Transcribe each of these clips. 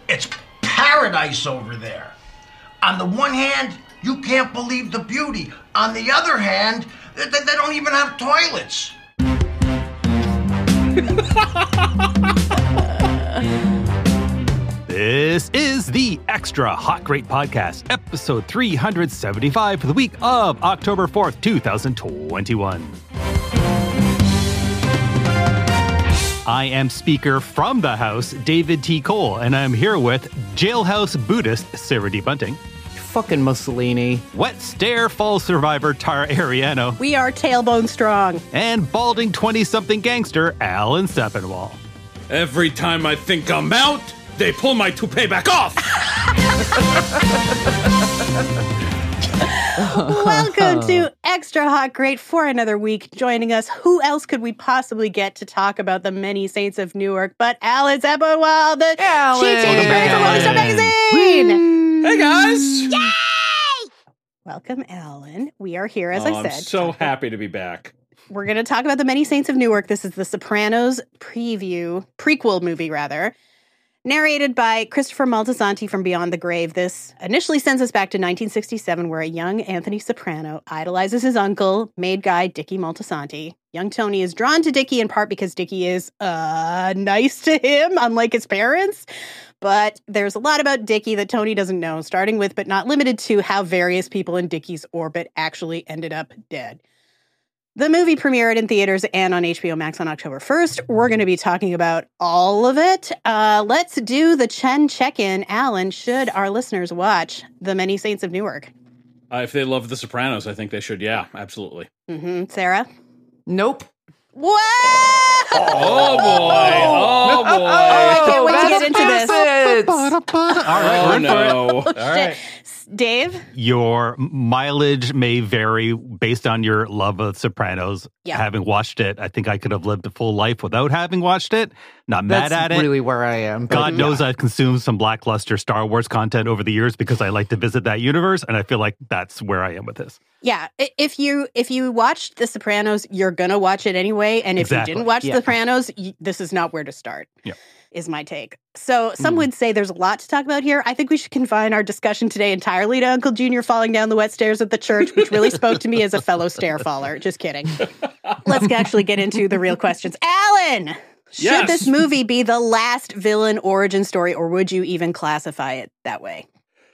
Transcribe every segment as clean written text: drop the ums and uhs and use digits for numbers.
It's paradise over there. On the one hand, you can't believe the beauty. On the other hand, they don't even have toilets. This is the Extra Hot Great Podcast, episode 375 for the week of October 4th, 2021. I am speaker from the House, David T. Cole, and I'm here with Jailhouse Buddhist Sarah D. Bunting. Fucking Mussolini. Wet Stare Fall survivor Tara Ariano. We are tailbone strong. And balding 20-something gangster Alan Sepinwall. Every time I think I'm out, they pull my toupee back off! Welcome to Extra Hot Great for another week. Joining us, who else could we possibly get to talk about the many saints of Newark but Alan Sepinwall, the chief editor of Rolling Stone magazine. Hey guys! Yay! Welcome, Alan. We are here, as I said. I'm so happy to be back. We're going to talk about the many saints of Newark. This is the Sopranos prequel movie, narrated by Christopher Moltisanti from Beyond the Grave. This initially sends us back to 1967, where a young Anthony Soprano idolizes his uncle, made guy Dickie Moltisanti. Young Tony is drawn to Dickie in part because Dickie is nice to him, unlike his parents. But there's a lot about Dickie that Tony doesn't know, starting with, but not limited to, how various people in Dickie's orbit actually ended up dead. The movie premiered in theaters and on HBO Max on October 1st. We're going to be talking about all of it. Let's do the Chen check-in. Alan, should our listeners watch The Many Saints of Newark? If they love The Sopranos, I think they should. Yeah, absolutely. Mm-hmm. Sarah? Nope. What? Oh, boy. Oh, boy. I can't wait to get into this. All right, Oh, we're in for it. no. Oh, shit. Dave? Your mileage may vary based on your love of Sopranos. Yeah. Having watched it, I think I could have lived a full life without having watched it. Not mad at That's it. really where I am. God knows I've consumed some lackluster Star Wars content over the years because I like to visit that universe, and I feel like that's where I am with this. Yeah, if you watched The Sopranos, you're going to watch it anyway. And if Exactly. you didn't watch Yeah. The Sopranos, this is not where to start, Yeah. is my take. So some would say there's a lot to talk about here. I think we should confine our discussion today entirely to Uncle Junior falling down the wet stairs at the church, which really spoke to me as a fellow stair faller. Just kidding. Let's actually get into the real questions. Alan! Should Yes. this movie be the last villain origin story, or would you even classify it that way?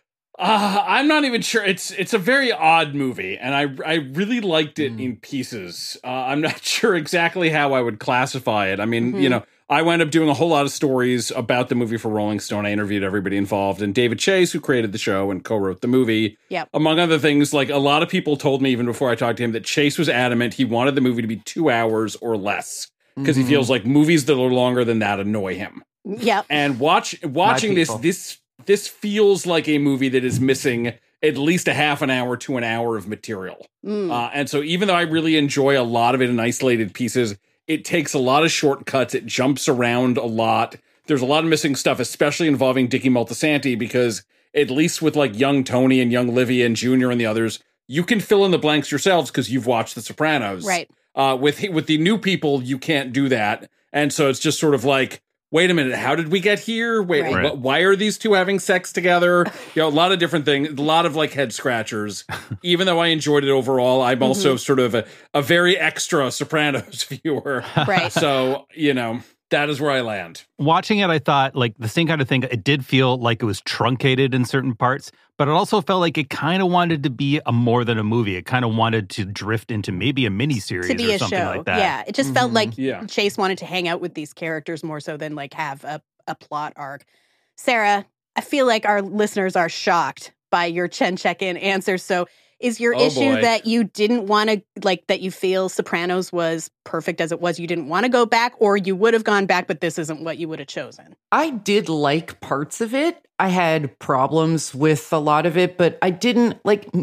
I'm not even sure. It's a very odd movie, and I really liked it in pieces. I'm not sure exactly how I would classify it. I mean, you know, I wound up doing a whole lot of stories about the movie for Rolling Stone. I interviewed everybody involved, and David Chase, who created the show and co-wrote the movie. Yep. Among other things, like a lot of people told me even before I talked to him that Chase was adamant he wanted the movie to be 2 hours or less because he feels like movies that are longer than that annoy him. Yep. And watching this feels like a movie that is missing at least a half an hour to an hour of material. And so even though I really enjoy a lot of it in isolated pieces, it takes a lot of shortcuts. It jumps around a lot. There's a lot of missing stuff, especially involving Dickie Moltisanti, because at least with like young Tony and young Livia and Junior and the others, you can fill in the blanks yourselves because you've watched The Sopranos. Right. With the new people, you can't do that. And so it's just sort of like, wait a minute, how did we get here? Wait, Right. why are these two having sex together? You know, a lot of different things, a lot of like head scratchers. Even though I enjoyed it overall, I'm also sort of a very extra Sopranos viewer. Right. So, you know, that is where I land. Watching it, I thought, like, the same kind of thing. It did feel like it was truncated in certain parts, but it also felt like it kind of wanted to be a more than a movie. It kind of wanted to drift into maybe a miniseries To be or a something show. like that. Yeah, it just felt like Yeah. Chase wanted to hang out with these characters more so than like have a plot arc. Sarah, I feel like our listeners are shocked by your Chen check-in answer. So is your issue boy. that you didn't want to, like, that you feel Sopranos was perfect as it was, you didn't want to go back, or you would have gone back, but this isn't what you would have chosen? I did like parts of it. I had problems with a lot of it, but I didn't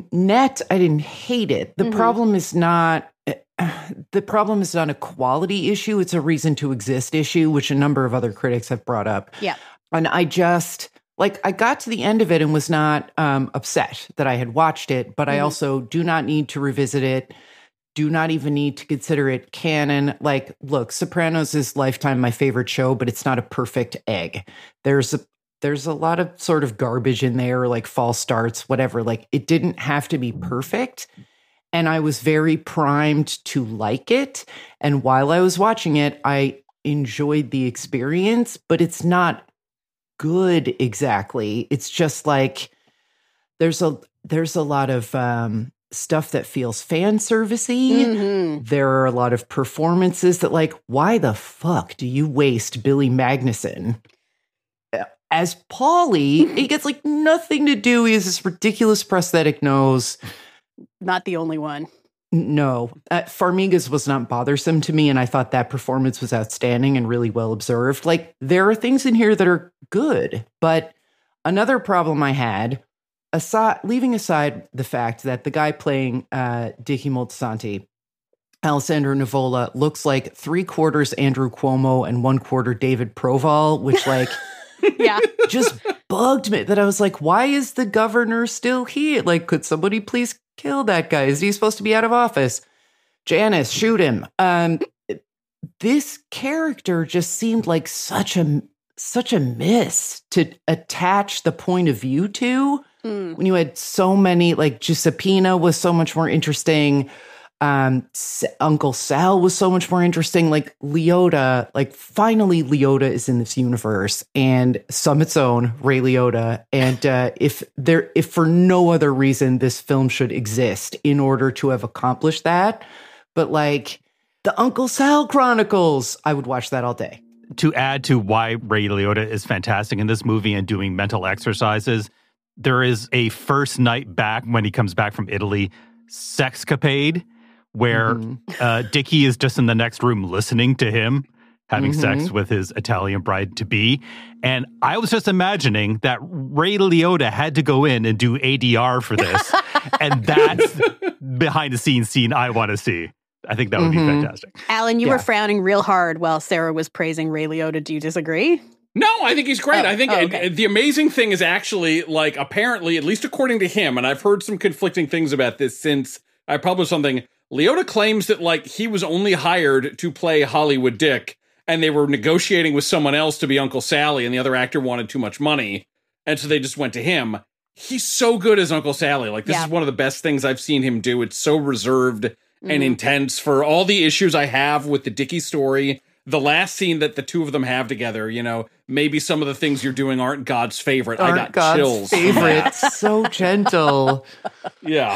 I didn't hate it. The problem is not a quality issue. It's a reason to exist issue, which a number of other critics have brought up. Yeah. And I just, I got to the end of it and was not upset that I had watched it, but I also do not need to revisit it. Do not even need to consider it canon. Look, Sopranos is Lifetime my favorite show, but it's not a perfect egg. There's there's a lot of sort of garbage in there, like false starts, whatever. Like, it didn't have to be perfect. And I was very primed to like it. And while I was watching it, I enjoyed the experience, but it's not good exactly. It's just like there's a lot of stuff that feels fan servicey. Mm-hmm. There are a lot of performances that, like, why the fuck do you waste Billy Magnuson as Paulie? He gets like nothing to do. He has this ridiculous prosthetic nose. Not the only one. No, Farmiga's was not bothersome to me, and I thought that performance was outstanding and really well observed. Like, there are things in here that are good, but another problem I had, leaving aside the fact that the guy playing Dickie Moltisanti, Alessandro Nivola, looks like 3/4 Andrew Cuomo and 1/4 David Proval, which like just bugged me. That I was like, why is the governor still here? Like, could somebody please kill that guy? Is he supposed to be out of office? Janice, shoot him. This character just seemed like such a miss to attach the point of view to. When you had so many, like Giuseppina was so much more interesting. Uncle Sal was so much more interesting. Like Liotta, like finally Liotta is in this universe, and Summit's own Ray Liotta. And if for no other reason, this film should exist in order to have accomplished that. But like the Uncle Sal Chronicles, I would watch that all day. To add to why Ray Liotta is fantastic in this movie and doing mental exercises, there is a first night back when he comes back from Italy sexcapade where Dickie is just in the next room listening to him having sex with his Italian bride-to-be. And I was just imagining that Ray Liotta had to go in and do ADR for this. And that's behind-the-scenes scene I want to see. I think that would be fantastic. Alan, you were frowning real hard while Sarah was praising Ray Liotta. Do you disagree? No, I think he's great. I think the amazing thing is actually, like, apparently, at least according to him, and I've heard some conflicting things about this since I published something, Liotta claims that, like, he was only hired to play Hollywood Dick, and they were negotiating with someone else to be Uncle Sally, and the other actor wanted too much money, and so they just went to him. He's so good as Uncle Sally. Like, this is one of the best things I've seen him do. It's so reserved and intense for all the issues I have with the Dickie story. The last scene that the two of them have together, you know, maybe some of the things you're doing aren't God's favorite. I got God's chills. Favorite. So gentle. Yeah.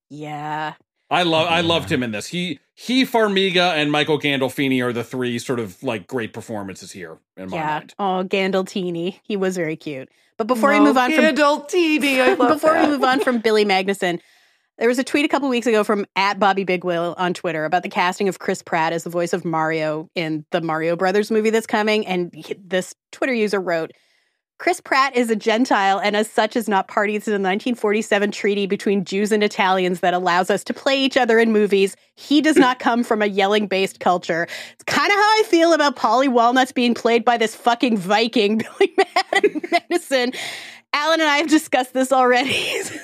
Yeah. I loved him in this. He Farmiga and Michael Gandolfini are the three sort of like great performances here in my mind. Oh, Gandolfini. He was very cute. But before we move on from Gandolfini, I love before we move on from Billy Magnuson, there was a tweet a couple weeks ago from @BobbyBigWheel on Twitter about the casting of Chris Pratt as the voice of Mario in the Mario Brothers movie that's coming. And this Twitter user wrote, Chris Pratt is a Gentile and as such is not party to the 1947 treaty between Jews and Italians that allows us to play each other in movies. He does not come from a yelling-based culture. It's kind of how I feel about Paulie Walnuts being played by this fucking Viking, Billy Magnuson. Alan and I have discussed this already.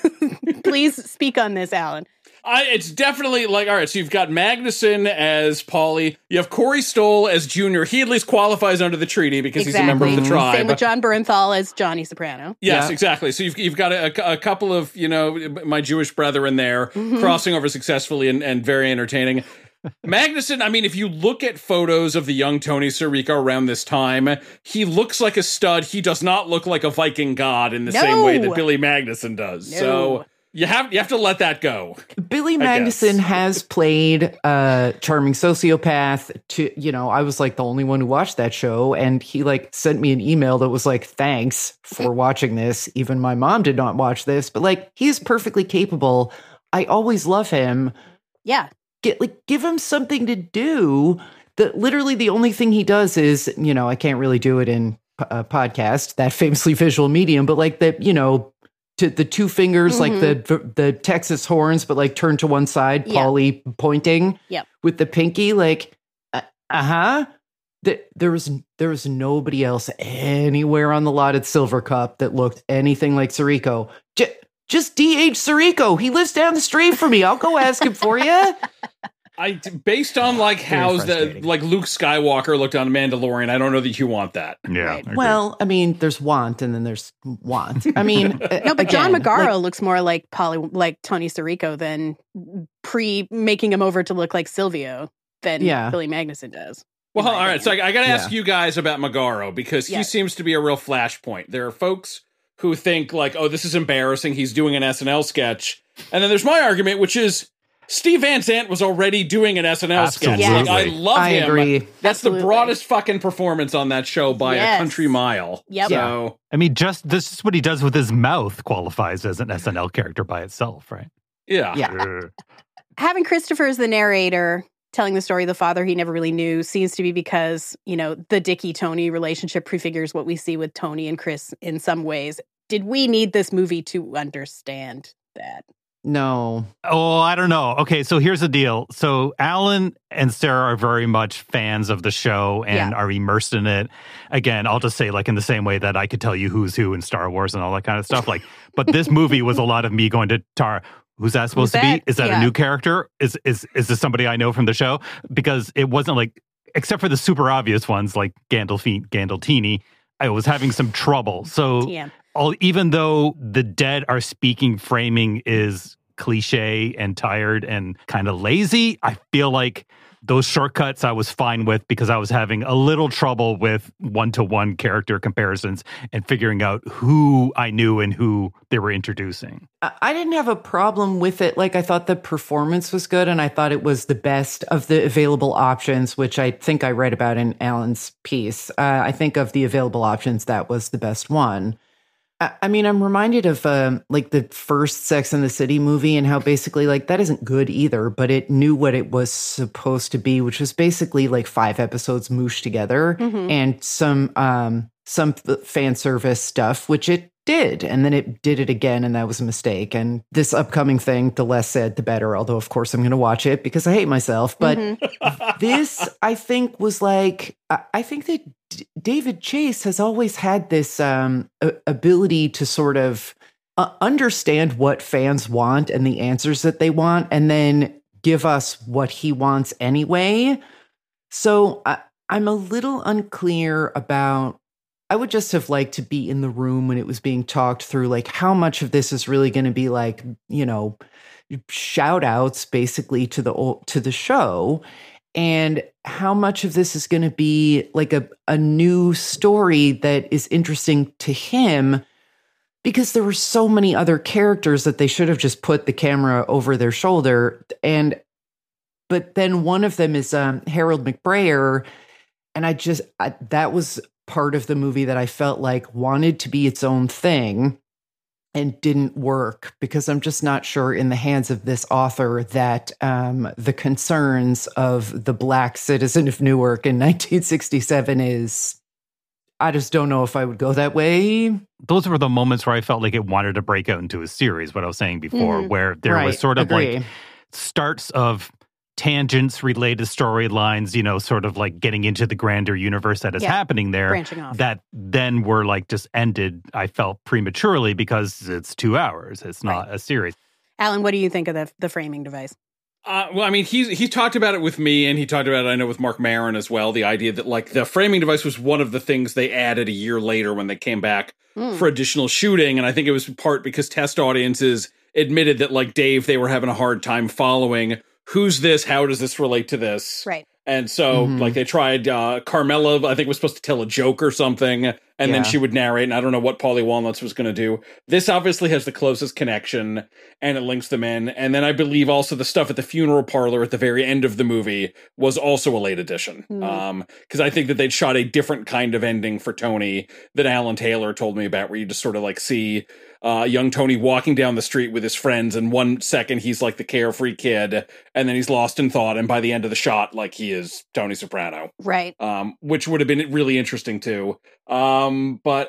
Please speak on this, Alan. It's definitely like, all right, so you've got Magnuson as Paulie. You have Corey Stoll as Junior. He at least qualifies under the treaty because he's a member of the tribe. Same with John Bernthal as Johnny Soprano. Yes, exactly. So you've got a couple of, you know, my Jewish brethren there crossing over successfully and very entertaining. Magnuson, I mean, if you look at photos of the young Tony Sirico around this time, he looks like a stud. He does not look like a Viking god in the same way that Billy Magnuson does. No. So you have to let that go. Billy Magnuson has played a charming sociopath. I was like the only one who watched that show, and he like sent me an email that was like, "Thanks for watching this. Even my mom did not watch this, but like he is perfectly capable. I always love him. Yeah." Give him something to do. That literally the only thing he does is, I can't really do it in a podcast, that famously visual medium, but like that, to the two fingers, like the Texas horns, but like turned to one side, Paulie pointing with the pinky, like, There was nobody else anywhere on the lot at Silver Cup that looked anything like Sirico. Just D.H. Sirico. He lives down the street from me. I'll go ask him for you. Based on like how like Luke Skywalker looked on Mandalorian, I don't know that you want that. Yeah. Right. Well, I mean, there's want and then there's want. I mean, no, but John Magaro looks more like Tony Sirico than making him over to look like Silvio than Billy Magnuson does. Well, all right. So I got to ask you guys about Magaro because he seems to be a real flashpoint. There are folks who think like, oh, this is embarrassing. He's doing an SNL sketch. And then there's my argument, which is Steve Van Zandt was already doing an SNL sketch. Yes. Like, I love him. Agree. That's the broadest fucking performance on that show by a country mile. Yep. So, I mean, just this is what he does with his mouth qualifies as an SNL character by itself, right? Yeah. Having Christopher as the narrator, telling the story of the father he never really knew, seems to be because, the Dickie-Tony relationship prefigures what we see with Tony and Chris in some ways. Did we need this movie to understand that? No. Oh, I don't know. Okay, so here's the deal. So Alan and Sarah are very much fans of the show and are immersed in it. Again, I'll just say like in the same way that I could tell you who's who in Star Wars and all that kind of stuff. Like, but this movie was a lot of me going to Tara. Who's that supposed to be? Is that a new character? Is this somebody I know from the show? Because it wasn't like, except for the super obvious ones like Gandolfini, I was having some trouble. So even though the dead are speaking framing is cliche and tired and kind of lazy, I feel like those shortcuts I was fine with because I was having a little trouble with one-to-one character comparisons and figuring out who I knew and who they were introducing. I didn't have a problem with it. Like, I thought the performance was good, and I thought it was the best of the available options, which I think I read about in Alan's piece. I think of the available options, that was the best one. I mean, I'm reminded of like the first Sex and the City movie and how basically like that isn't good either, but it knew what it was supposed to be, which was basically like 5 episodes mooshed together and some fan service stuff, which it did. And then it did it again, and that was a mistake. And this upcoming thing, the less said, the better. Although, of course, I'm going to watch it because I hate myself. But this, I think, was like, I think that David Chase has always had this ability to sort of understand what fans want and the answers that they want, and then give us what he wants anyway. So I'm a little unclear about, I would just have liked to be in the room when it was being talked through, like how much of this is really going to be like, shout outs basically to the show, and how much of this is going to be like a new story that is interesting to him, because there were so many other characters that they should have just put the camera over their shoulder. But then one of them is Harold McBrayer. And that was part of the movie that I felt like wanted to be its own thing and didn't work, because I'm just not sure in the hands of this author that the concerns of the Black citizen of Newark in 1967 is, I just don't know if I would go that way. Those were the moments where I felt like it wanted to break out into a series, what I was saying before, where there was sort of like starts of tangents, related storylines, sort of like getting into the grander universe that is happening there, branching off, that then were like just ended, I felt, prematurely because it's 2 hours. It's not a series. Alan, what do you think of the framing device? Well, I mean, he talked about it with me, and he talked about it, I know, with Mark Maron as well, the idea that like the framing device was one of the things they added a year later when they came back for additional shooting. And I think it was in part because test audiences admitted that, like Dave, they were having a hard time following who's this? How does this relate to this? Right. And so, like, they tried Carmela, I think, was supposed to tell a joke or something, and then she would narrate, and I don't know what Paulie Walnuts was going to do. This obviously has the closest connection, and it links them in. And then I believe also the stuff at the funeral parlor at the very end of the movie was also a late addition. Because I think that they'd shot a different kind of ending for Tony that Alan Taylor told me about, where you just sort of, like, see young Tony walking down the street with his friends, and 1 second he's like the carefree kid, and then he's lost in thought, and by the end of the shot, like, he is Tony Soprano. Right. Which would have been really interesting too. But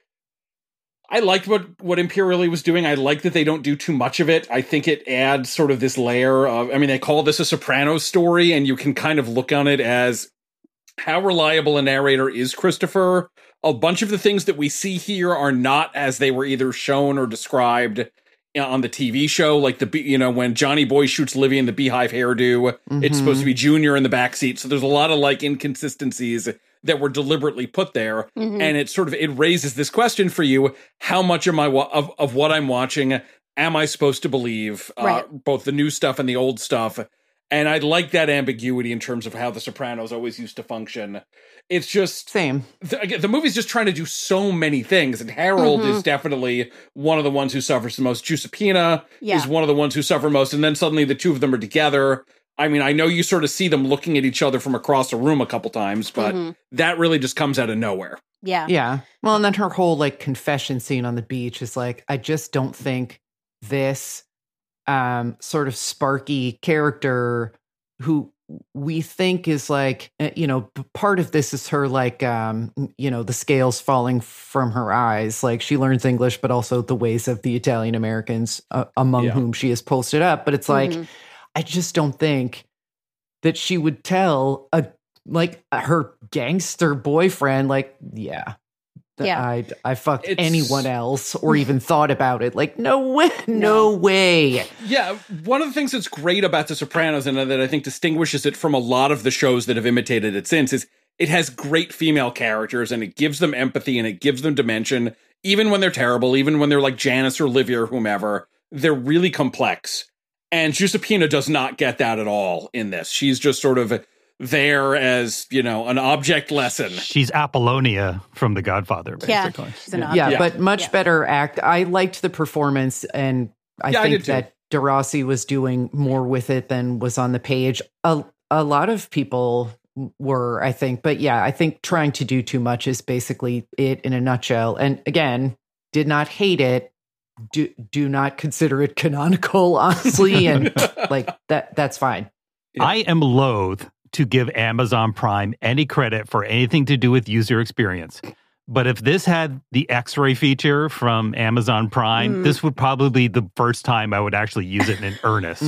I liked what Imperioli was doing. I like that they don't do too much of it. I think it adds sort of this layer of, I mean, they call this a Sopranos story, and you can kind of look on it as how reliable a narrator is Christopher. A bunch of the things that we see here are not as they were either shown or described on the TV show, like when Johnny Boy shoots Livy in the beehive hairdo, it's supposed to be Junior in the backseat. So there's a lot of like inconsistencies that were deliberately put there. And it raises this question for you. How much am I of what I'm watching am I supposed to believe, both the new stuff and the old stuff? And I like that ambiguity in terms of how The Sopranos always used to function. It's just... Same. The movie's just trying to do so many things. And Harold is definitely one of the ones who suffers the most. Giuseppina is one of the ones who suffer most. And then suddenly the two of them are together. I mean, I know you sort of see them looking at each other from across a room a couple times, but that really just comes out of nowhere. Yeah. Yeah. Well, and then her whole like confession scene on the beach is like, I just don't think this sort of sparky character who we think is like, part of this is her like, the scales falling from her eyes. Like she learns English, but also the ways of the Italian Americans among whom she is posted up. But it's like, I just don't think that she would tell her gangster boyfriend, like, I fucked anyone else or even thought about it. Like, no way. Yeah, one of the things that's great about The Sopranos and that I think distinguishes it from a lot of the shows that have imitated it since is it has great female characters and it gives them empathy and it gives them dimension. Even when they're terrible, even when they're like Janice or Livia or whomever, they're really complex. And Giuseppina does not get that at all in this. She's just sort of there as, an object lesson. She's Apollonia from The Godfather, basically. Yeah, she's an object. But much better act. I liked the performance, and I think that De Rossi was doing more with it than was on the page. A lot of people were, I think. But yeah, I think trying to do too much is basically it in a nutshell. And again, did not hate it. Do not consider it canonical, honestly. And like that's fine. Yeah. I am loath to give Amazon Prime any credit for anything to do with user experience. But if this had the X-ray feature from Amazon Prime, this would probably be the first time I would actually use it in earnest.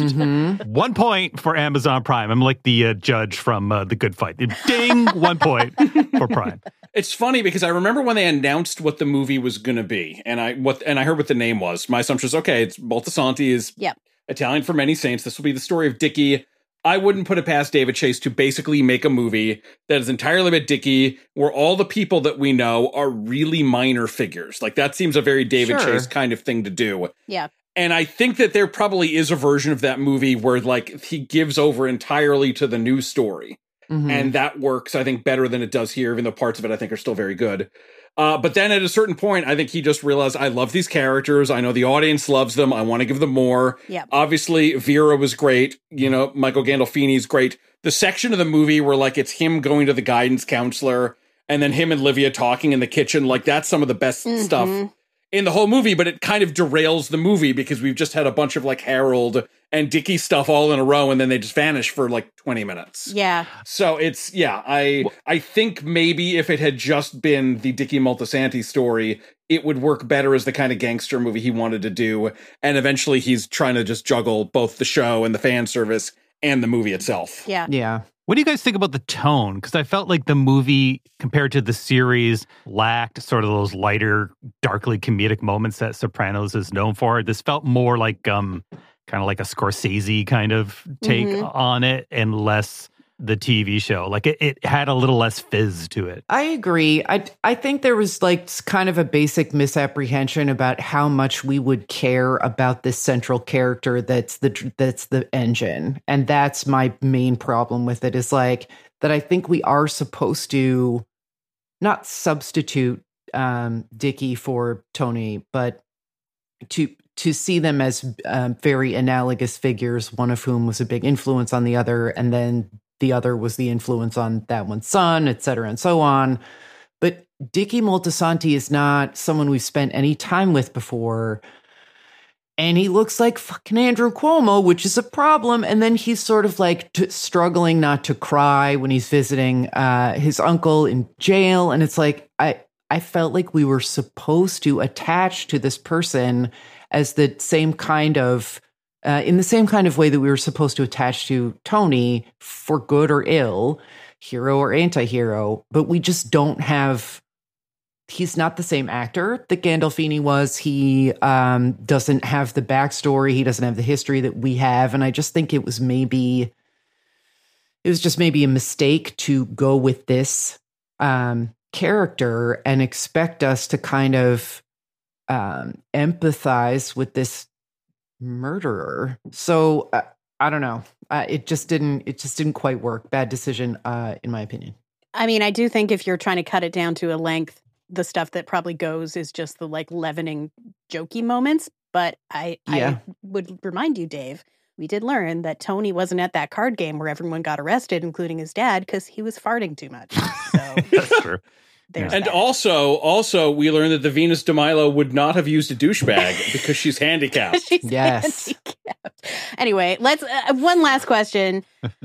1 point for Amazon Prime. I'm like the judge from The Good Fight. Ding, 1 point for Prime. It's funny because I remember when they announced what the movie was going to be, and I heard what the name was. My assumption was, okay, it's Moltisanti is Italian for Many Saints. This will be the story of Dickie. I wouldn't put it past David Chase to basically make a movie that is entirely about Dickie, where all the people that we know are really minor figures. Like, that seems a very David Chase kind of thing to do. Yeah. And I think that there probably is a version of that movie where, like, he gives over entirely to the new story. And that works, I think, better than it does here, even though parts of it I think are still very good. But then at a certain point, I think he just realized, I love these characters. I know the audience loves them. I want to give them more. Yep. Obviously, Vera was great. Michael Gandolfini's great. The section of the movie where, like, it's him going to the guidance counselor and then him and Livia talking in the kitchen, like, that's some of the best stuff in the whole movie, but it kind of derails the movie because we've just had a bunch of, like, Harold and Dickie stuff all in a row, and then they just vanish for, like, 20 minutes. Yeah. So it's, I think maybe if it had just been the Dickie Moltisanti story, it would work better as the kind of gangster movie he wanted to do, and eventually he's trying to just juggle both the show and the fan service and the movie itself. Yeah. Yeah. What do you guys think about the tone? Because I felt like the movie, compared to the series, lacked sort of those lighter, darkly comedic moments that Sopranos is known for. This felt more like kind of like a Scorsese kind of take on it, and less the TV show. Like it had a little less fizz to it. I agree. I think there was like kind of a basic misapprehension about how much we would care about this central character that's the engine. And that's my main problem with it, is like that I think we are supposed to not substitute Dickie for Tony, but to see them as very analogous figures, one of whom was a big influence on the other, and then the other was the influence on that one's son, et cetera, and so on. But Dickie Moltisanti is not someone we've spent any time with before. And he looks like fucking Andrew Cuomo, which is a problem. And then he's sort of like struggling not to cry when he's visiting his uncle in jail. And it's like, I felt like we were supposed to attach to this person as the same kind of, in the same kind of way that we were supposed to attach to Tony, for good or ill, hero or anti-hero, but we just don't have he's not the same actor that Gandolfini was. He doesn't have the backstory. He doesn't have the history that we have. And I just think it was just maybe a mistake to go with this character and expect us to kind of empathize with this murderer. So I don't know. It just didn't quite work. Bad decision, in my opinion. I mean, I do think if you're trying to cut it down to a length, the stuff that probably goes is just the like leavening jokey moments. But I would remind you, Dave, we did learn that Tony wasn't at that card game where everyone got arrested, including his dad, because he was farting too much. So that's true. There's and that. also, we learned that the Venus de Milo would not have used a douchebag because she's handicapped. She's handicapped. Anyway, let's one last question.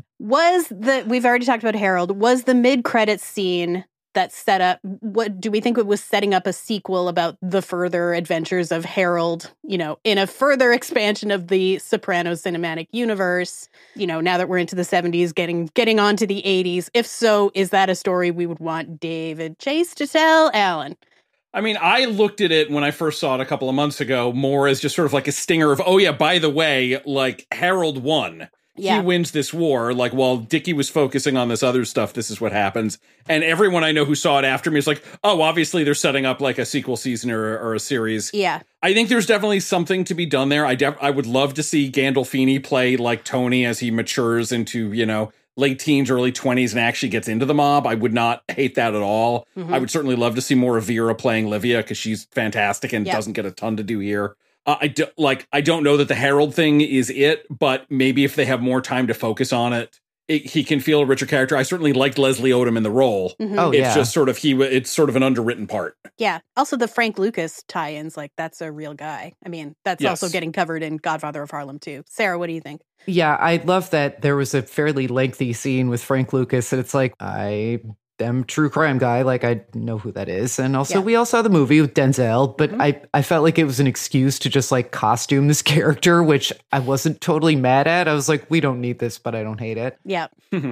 We've already talked about Harold. Was the mid-credits scene that set up, what do we think it was setting up a sequel about the further adventures of Harold, in a further expansion of the Sopranos cinematic universe, now that we're into the 70s, getting on to the 80s? If so, is that a story we would want David Chase to tell? Alan? I mean, I looked at it when I first saw it a couple of months ago more as just sort of like a stinger of, oh yeah, by the way, like Harold won. Yeah. He wins this war. Like, while Dickie was focusing on this other stuff, this is what happens. And everyone I know who saw it after me is like, oh, obviously they're setting up like a sequel season or a series. Yeah. I think there's definitely something to be done there. I would love to see Gandolfini play like Tony as he matures into, late teens, early 20s and actually gets into the mob. I would not hate that at all. Mm-hmm. I would certainly love to see more of Vera playing Livia because she's fantastic and doesn't get a ton to do here. I don't know that the Harold thing is it, but maybe if they have more time to focus on it, he can feel a richer character. I certainly liked Leslie Odom in the role. Mm-hmm. Oh, it's just sort of it's sort of an underwritten part. Yeah. Also, the Frank Lucas tie-ins, like that's a real guy. I mean, that's also getting covered in Godfather of Harlem too. Sarah, what do you think? Yeah, I love that there was a fairly lengthy scene with Frank Lucas, and it's like, I am true crime guy, like I know who that is. And also we all saw the movie with Denzel, but I felt like it was an excuse to just like costume this character, which I wasn't totally mad at. I was like, we don't need this, but I don't hate it. Yeah.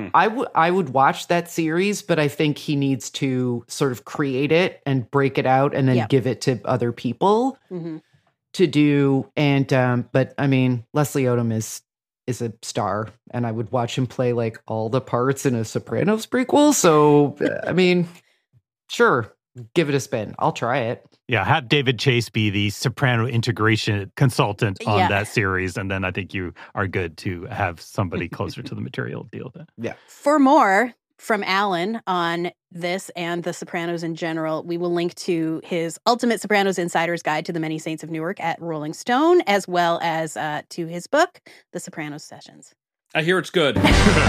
I would watch that series, but I think he needs to sort of create it and break it out and then give it to other people to do. And but I mean, Leslie Odom is a star, and I would watch him play like all the parts in a Sopranos prequel. So, I mean, sure, give it a spin. I'll try it. Yeah, have David Chase be the Soprano integration consultant on that series, and then I think you are good to have somebody closer to the material deal with it. Yeah. For more from Alan on this and The Sopranos in general, we will link to his Ultimate Sopranos Insider's Guide to the Many Saints of Newark at Rolling Stone, as well as to his book, The Sopranos Sessions. I hear it's good. All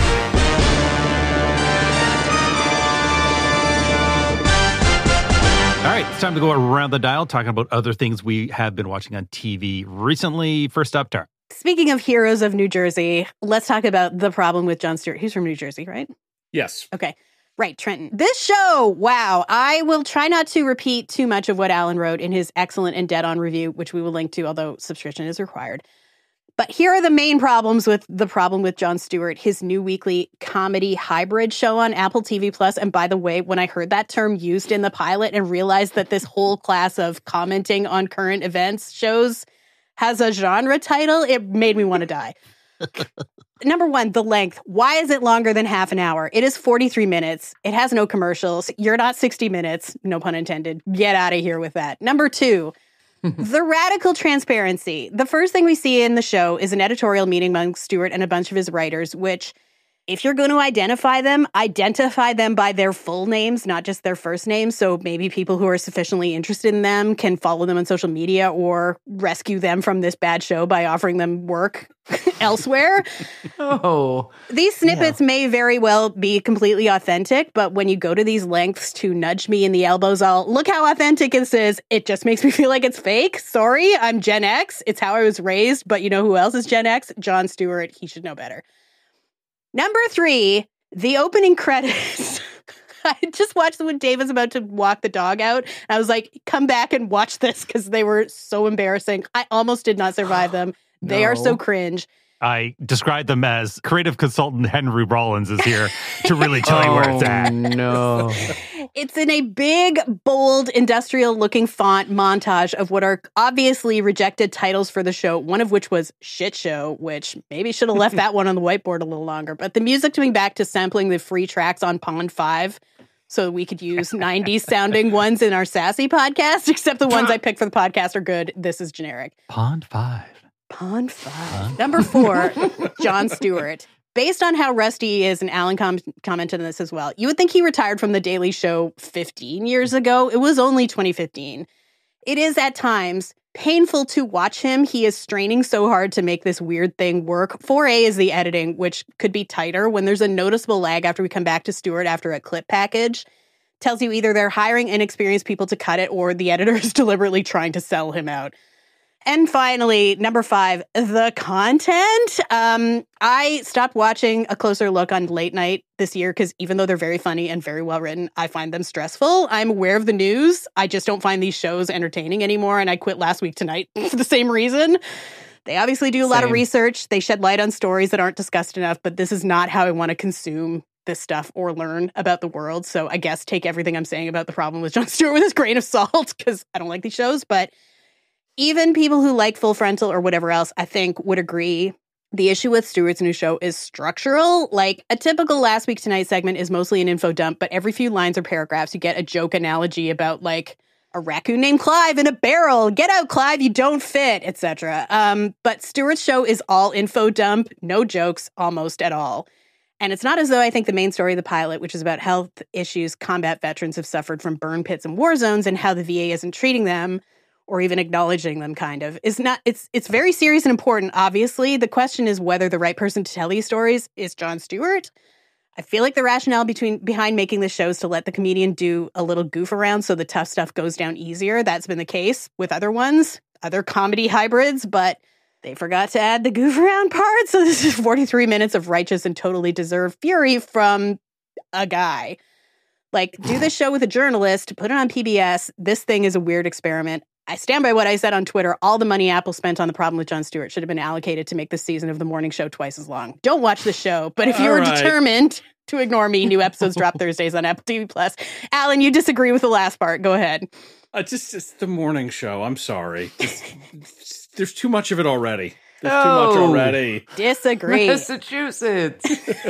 right, it's time to go around the dial talking about other things we have been watching on TV recently. First up, Tara. Speaking of heroes of New Jersey, let's talk about The Problem with Jon Stewart. He's from New Jersey, right? Yes. Okay. Right, Trenton. This show, wow. I will try not to repeat too much of what Alan wrote in his excellent and dead-on review, which we will link to, although subscription is required. But here are the main problems with The Problem with Jon Stewart, his new weekly comedy hybrid show on Apple TV+. And by the way, when I heard that term used in the pilot and realized that this whole class of commenting on current events shows has a genre title, it made me want to die. Number one, the length. Why is it longer than half an hour? It is 43 minutes. It has no commercials. You're not 60 minutes. No pun intended. Get out of here with that. Number two, the radical transparency. The first thing we see in the show is an editorial meeting among Stewart and a bunch of his writers, which, if you're going to identify them by their full names, not just their first names. So maybe people who are sufficiently interested in them can follow them on social media or rescue them from this bad show by offering them work elsewhere. These snippets may very well be completely authentic, but when you go to these lengths to nudge me in the elbows, look how authentic this is. It just makes me feel like it's fake. Sorry, I'm Gen X. It's how I was raised. But you know who else is Gen X? Jon Stewart. He should know better. Number three, the opening credits. I just watched them when Dave was about to walk the dog out. And I was like, come back and watch this because they were so embarrassing. I almost did not survive them. They are so cringe. I described them as creative consultant Henry Rollins is here to really tell you where it's at. No. It's in a big, bold, industrial-looking font montage of what are obviously rejected titles for the show, one of which was Shit Show, which maybe should have left that one on the whiteboard a little longer. But the music coming back to sampling the free tracks on Pond 5 so we could use 90s-sounding ones in our Sassy podcast, except the ones I picked for the podcast are good. This is generic. Pond 5. Pond 5. Number 4, Jon Stewart. Based on how rusty he is, and Alan commented on this as well, you would think he retired from The Daily Show 15 years ago. It was only 2015. It is at times painful to watch him. He is straining so hard to make this weird thing work. 4A is the editing, which could be tighter when there's a noticeable lag after we come back to Stewart after a clip package. Tells you either they're hiring inexperienced people to cut it or the editor is deliberately trying to sell him out. And finally, number 5, the content. I stopped watching A Closer Look on late night this year because even though they're very funny and very well written, I find them stressful. I'm aware of the news. I just don't find these shows entertaining anymore, and I quit last week tonight for the same reason. They obviously do a lot of research. They shed light on stories that aren't discussed enough, but this is not how I want to consume this stuff or learn about the world. So I guess take everything I'm saying about the problem with Jon Stewart with a grain of salt because I don't like these shows, but even people who like Full Frontal or whatever else, I think, would agree the issue with Stewart's new show is structural. Like, a typical Last Week Tonight segment is mostly an info dump, but every few lines or paragraphs, you get a joke analogy about, like, a raccoon named Clive in a barrel. Get out, Clive, you don't fit, etc. But Stewart's show is all info dump, no jokes, almost at all. And it's not as though I think the main story of the pilot, which is about health issues combat veterans have suffered from burn pits and war zones and how the VA isn't treating them, or even acknowledging them, kind of, is not, it's very serious and important, obviously. The question is whether the right person to tell these stories is Jon Stewart. I feel like the rationale behind making this show is to let the comedian do a little goof around so the tough stuff goes down easier. That's been the case with other ones, other comedy hybrids, but they forgot to add the goof around part. So this is 43 minutes of righteous and totally deserved fury from a guy. Like, do this show with a journalist, put it on PBS. This thing is a weird experiment. I stand by what I said on Twitter. All the money Apple spent on the problem with Jon Stewart should have been allocated to make this season of the morning show twice as long. Don't watch the show, but if you were determined to ignore me, new episodes drop Thursdays on Apple TV+. Alan, you disagree with the last part. Go ahead. It's the morning show. I'm sorry. There's too much of it already. There's too much already. Disagree. Massachusetts.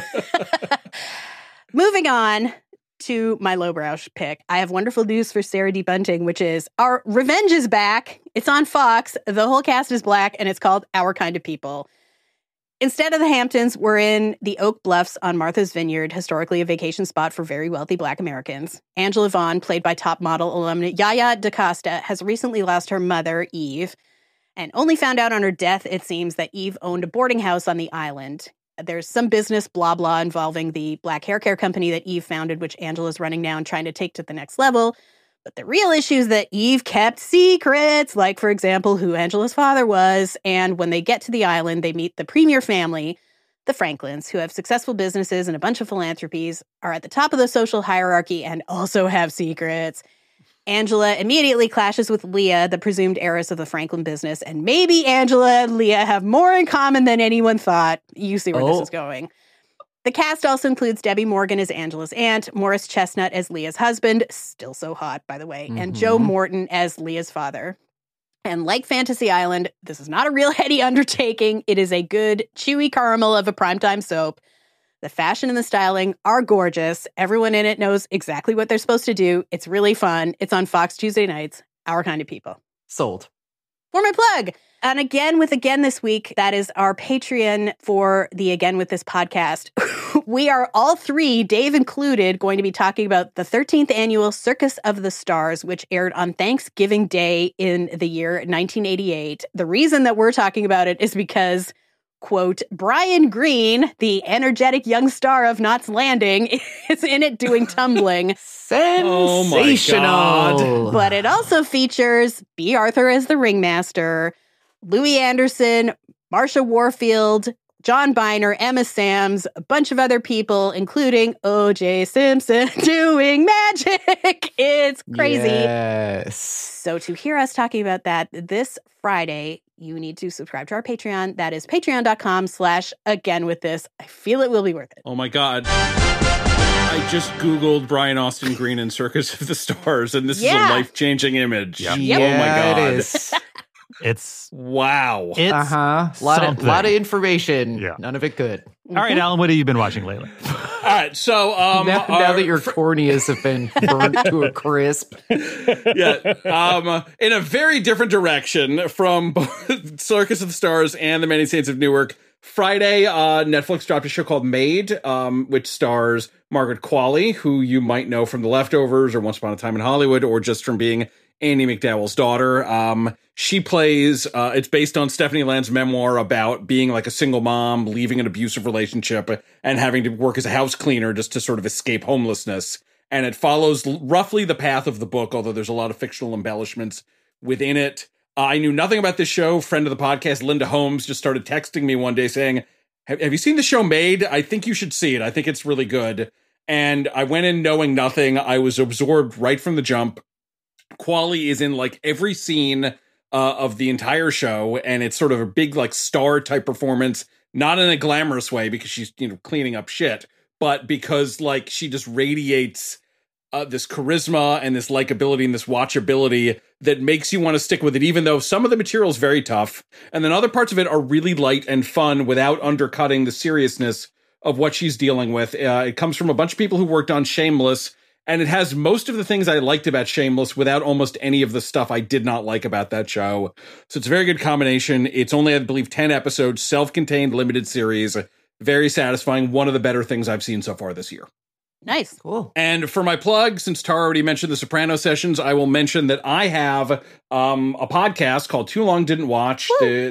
Moving on to my lowbrow pick. I have wonderful news for Sarah D. Bunting, which is our Revenge is back. It's on Fox. The whole cast is black, and it's called Our Kind of People. Instead of the Hamptons, we're in the Oak Bluffs on Martha's Vineyard, historically a vacation spot for very wealthy Black Americans. Angela Vaughn, played by top model alumna Yaya DaCosta, has recently lost her mother, Eve, and only found out on her death, it seems, that Eve owned a boarding house on the island. There's some business blah blah involving the black hair care company that Eve founded, which Angela's running now and trying to take to the next level. But the real issue is that Eve kept secrets, like, for example, who Angela's father was. And when they get to the island, they meet the premier family, the Franklins, who have successful businesses and a bunch of philanthropies, are at the top of the social hierarchy and also have secrets. Angela immediately clashes with Leah, the presumed heiress of the Franklin business, and maybe Angela and Leah have more in common than anyone thought. You see where this is going. The cast also includes Debbie Morgan as Angela's aunt, Morris Chestnut as Leah's husband, still so hot, by the way, and Joe Morton as Leah's father. And like Fantasy Island, this is not a real heady undertaking. It is a good, chewy caramel of a primetime soap. The fashion and the styling are gorgeous. Everyone in it knows exactly what they're supposed to do. It's really fun. It's on Fox Tuesday nights. Our Kind of People. Sold. For my plug. And again this week, that is our Patreon for the Again With This podcast. We are all three, Dave included, going to be talking about the 13th annual Circus of the Stars, which aired on Thanksgiving Day in the year 1988. The reason that we're talking about it is because, quote, Brian Greene, the energetic young star of Knots Landing, is in it doing tumbling. Sensational. Oh my God. But it also features B. Arthur as the ringmaster, Louis Anderson, Marsha Warfield, John Biner, Emma Sams, a bunch of other people, including O.J. Simpson doing magic. It's crazy. Yes. So to hear us talking about that this Friday, you need to subscribe to our Patreon. That is patreon.com/againwiththis. I feel it will be worth it. Oh my God. I just Googled Brian Austin Green and Circus of the Stars, and this is a life-changing image. Yep. Oh my God. It is. It's wow. It's a lot of information. Yeah. None of it good. All right, Alan, what have you been watching lately? All right, so now that your corneas have been burned to a crisp. Yeah. In a very different direction from both Circus of the Stars and The Many Saints of Newark, Friday, Netflix dropped a show called Made, which stars Margaret Qualley, who you might know from The Leftovers or Once Upon a Time in Hollywood, or just from being Annie McDowell's daughter. She plays, it's based on Stephanie Land's memoir about being like a single mom, leaving an abusive relationship, and having to work as a house cleaner just to sort of escape homelessness. And it follows roughly the path of the book, although there's a lot of fictional embellishments within it. I knew nothing about this show. Friend of the podcast, Linda Holmes, just started texting me one day saying, have you seen the show Made? I think you should see it. I think it's really good. And I went in knowing nothing. I was absorbed right from the jump. Qualley is in like every scene of the entire show, and it's sort of a big like star type performance, not in a glamorous way because she's, you know, cleaning up shit, but because like she just radiates this charisma and this likability and this watchability that makes you want to stick with it, even though some of the material is very tough, and then other parts of it are really light and fun without undercutting the seriousness of what she's dealing with. It comes from a bunch of people who worked on Shameless, and it has most of the things I liked about Shameless without almost any of the stuff I did not like about that show. So it's a very good combination. It's only, I believe, 10 episodes, self-contained, limited series. Very satisfying. One of the better things I've seen so far this year. Nice. Cool. And for my plug, since Tara already mentioned the Soprano Sessions, I will mention that I have a podcast called Too Long Didn't Watch.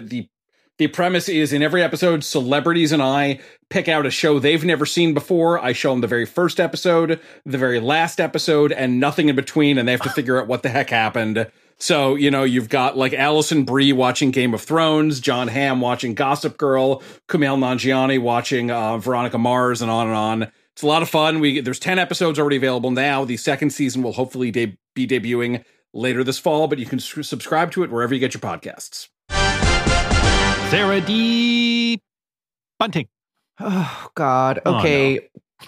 The premise is, in every episode, celebrities and I pick out a show they've never seen before. I show them the very first episode, the very last episode, and nothing in between, and they have to figure out what the heck happened. So, you know, you've got like Alison Brie watching Game of Thrones, John Hamm watching Gossip Girl, Kumail Nanjiani watching Veronica Mars, and on and on. It's a lot of fun. There's 10 episodes already available now. The second season will hopefully be debuting later this fall, but you can subscribe to it wherever you get your podcasts. Sarah D. Bunting. Oh, God. Okay.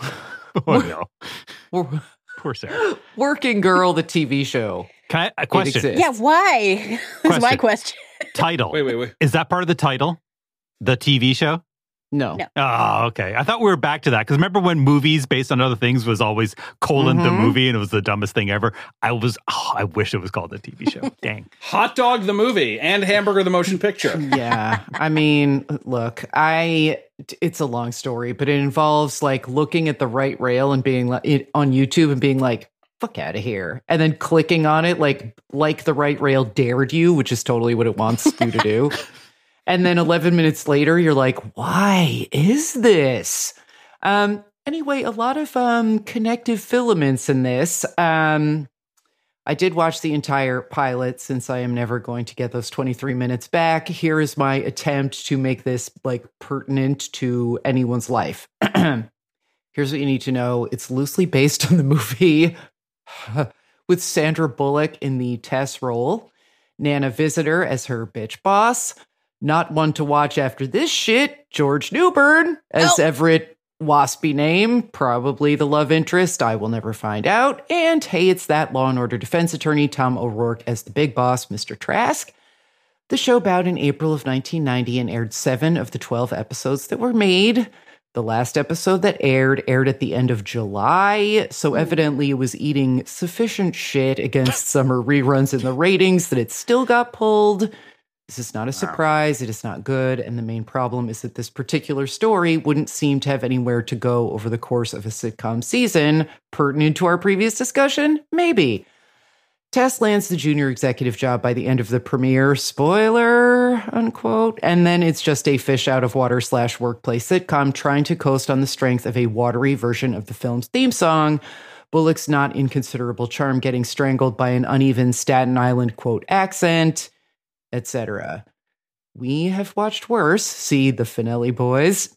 Oh, no. Poor Sarah. Working Girl, the TV show. Can I, a question? Yeah, why? That's my question. Title. Wait. Is that part of the title? The TV show? No. Oh, okay. I thought we were back to that. Because remember when movies based on other things was always the movie, and it was the dumbest thing ever? I wish it was called a TV show. Dang. Hot Dog the movie and Hamburger the motion picture. Yeah. I mean, look, it's a long story, but it involves like looking at the right rail and being like on YouTube and being like, fuck out of here. And then clicking on it like the right rail dared you, which is totally what it wants you to do. And then 11 minutes later, you're like, why is this? Anyway, a lot of connective filaments in this. I did watch the entire pilot since I am never going to get those 23 minutes back. Here is my attempt to make this like pertinent to anyone's life. Here's what you need to know. It's loosely based on the movie with Sandra Bullock in the Tess role, Nana Visitor as her bitch boss. Not one to watch after this shit, George Newbern as Everett, waspy name, probably the love interest, I will never find out. And hey, it's that Law and Order defense attorney, Tom O'Rourke as the big boss, Mr. Trask. The show bowed in April of 1990 and aired 7 of the 12 episodes that were made. The last episode that aired at the end of July, so evidently it was eating sufficient shit against summer reruns in the ratings that it still got pulled. This is not a surprise. It is not good. And the main problem is that this particular story wouldn't seem to have anywhere to go over the course of a sitcom season. Pertinent to our previous discussion? Maybe. Tess lands the junior executive job by the end of the premiere. Spoiler, unquote. And then it's just a fish out of water / workplace sitcom trying to coast on the strength of a watery version of the film's theme song. Bullock's not inconsiderable charm getting strangled by an uneven Staten Island, quote, accent, etc. We have watched worse. See the Finelli Boys.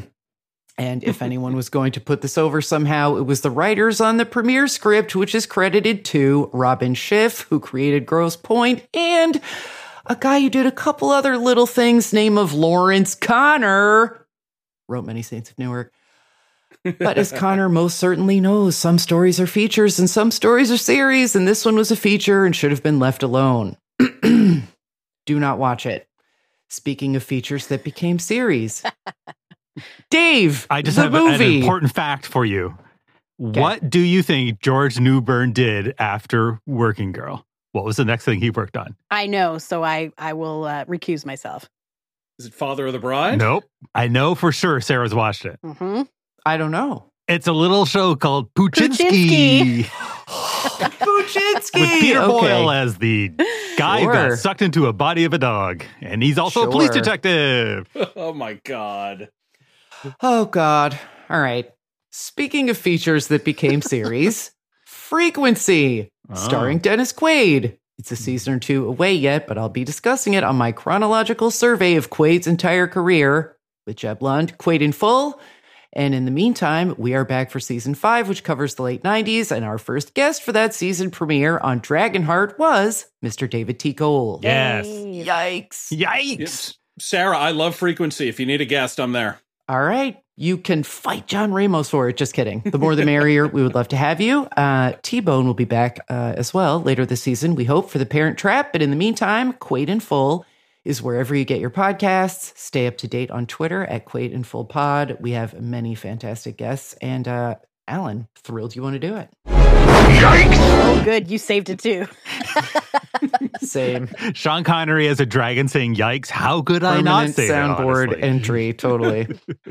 And if anyone was going to put this over somehow, it was the writers on the premiere script, which is credited to Robin Schiff, who created Grosse Pointe, and a guy who did a couple other little things, name of Lawrence Connor, wrote Many Saints of Newark. But as Connor most certainly knows, some stories are features and some stories are series, and this one was a feature and should have been left alone. Do not watch it. Speaking of features that became series. Dave, I just have an important fact for you. Okay. What do you think George Newbern did after Working Girl? What was the next thing he worked on? I know, so I will recuse myself. Is it Father of the Bride? Nope. I know for sure Sarah's watched it. Mm-hmm. I don't know. It's a little show called Poochinsky. Poochinsky! With Peter Boyle as the guy who got sucked into a body of a dog. And he's also a police detective. Oh, my God. Oh, God. All right. Speaking of features that became series, Frequency, starring Dennis Quaid. It's a season or two away yet, but I'll be discussing it on my chronological survey of Quaid's entire career with Jeb Lund, Quaid in full. And in the meantime, we are back for season 5, which covers the late 90s. And our first guest for that season premiere on Dragonheart was Mr. David T. Cole. Yes. Yikes. Yikes. Sarah, I love Frequency. If you need a guest, I'm there. All right. You can fight John Ramos for it. Just kidding. The more the merrier. We would love to have you. T-Bone will be back as well later this season, we hope, for The Parent Trap. But in the meantime, Quaid in Full is wherever you get your podcasts. Stay up to date on Twitter at Quaid in Full Pod. We have many fantastic guests. And Alan, thrilled you want to do it. Yikes! Oh, good. You saved it too. Same. Sean Connery as a dragon saying yikes. How could I not say that? Soundboard entry. Totally.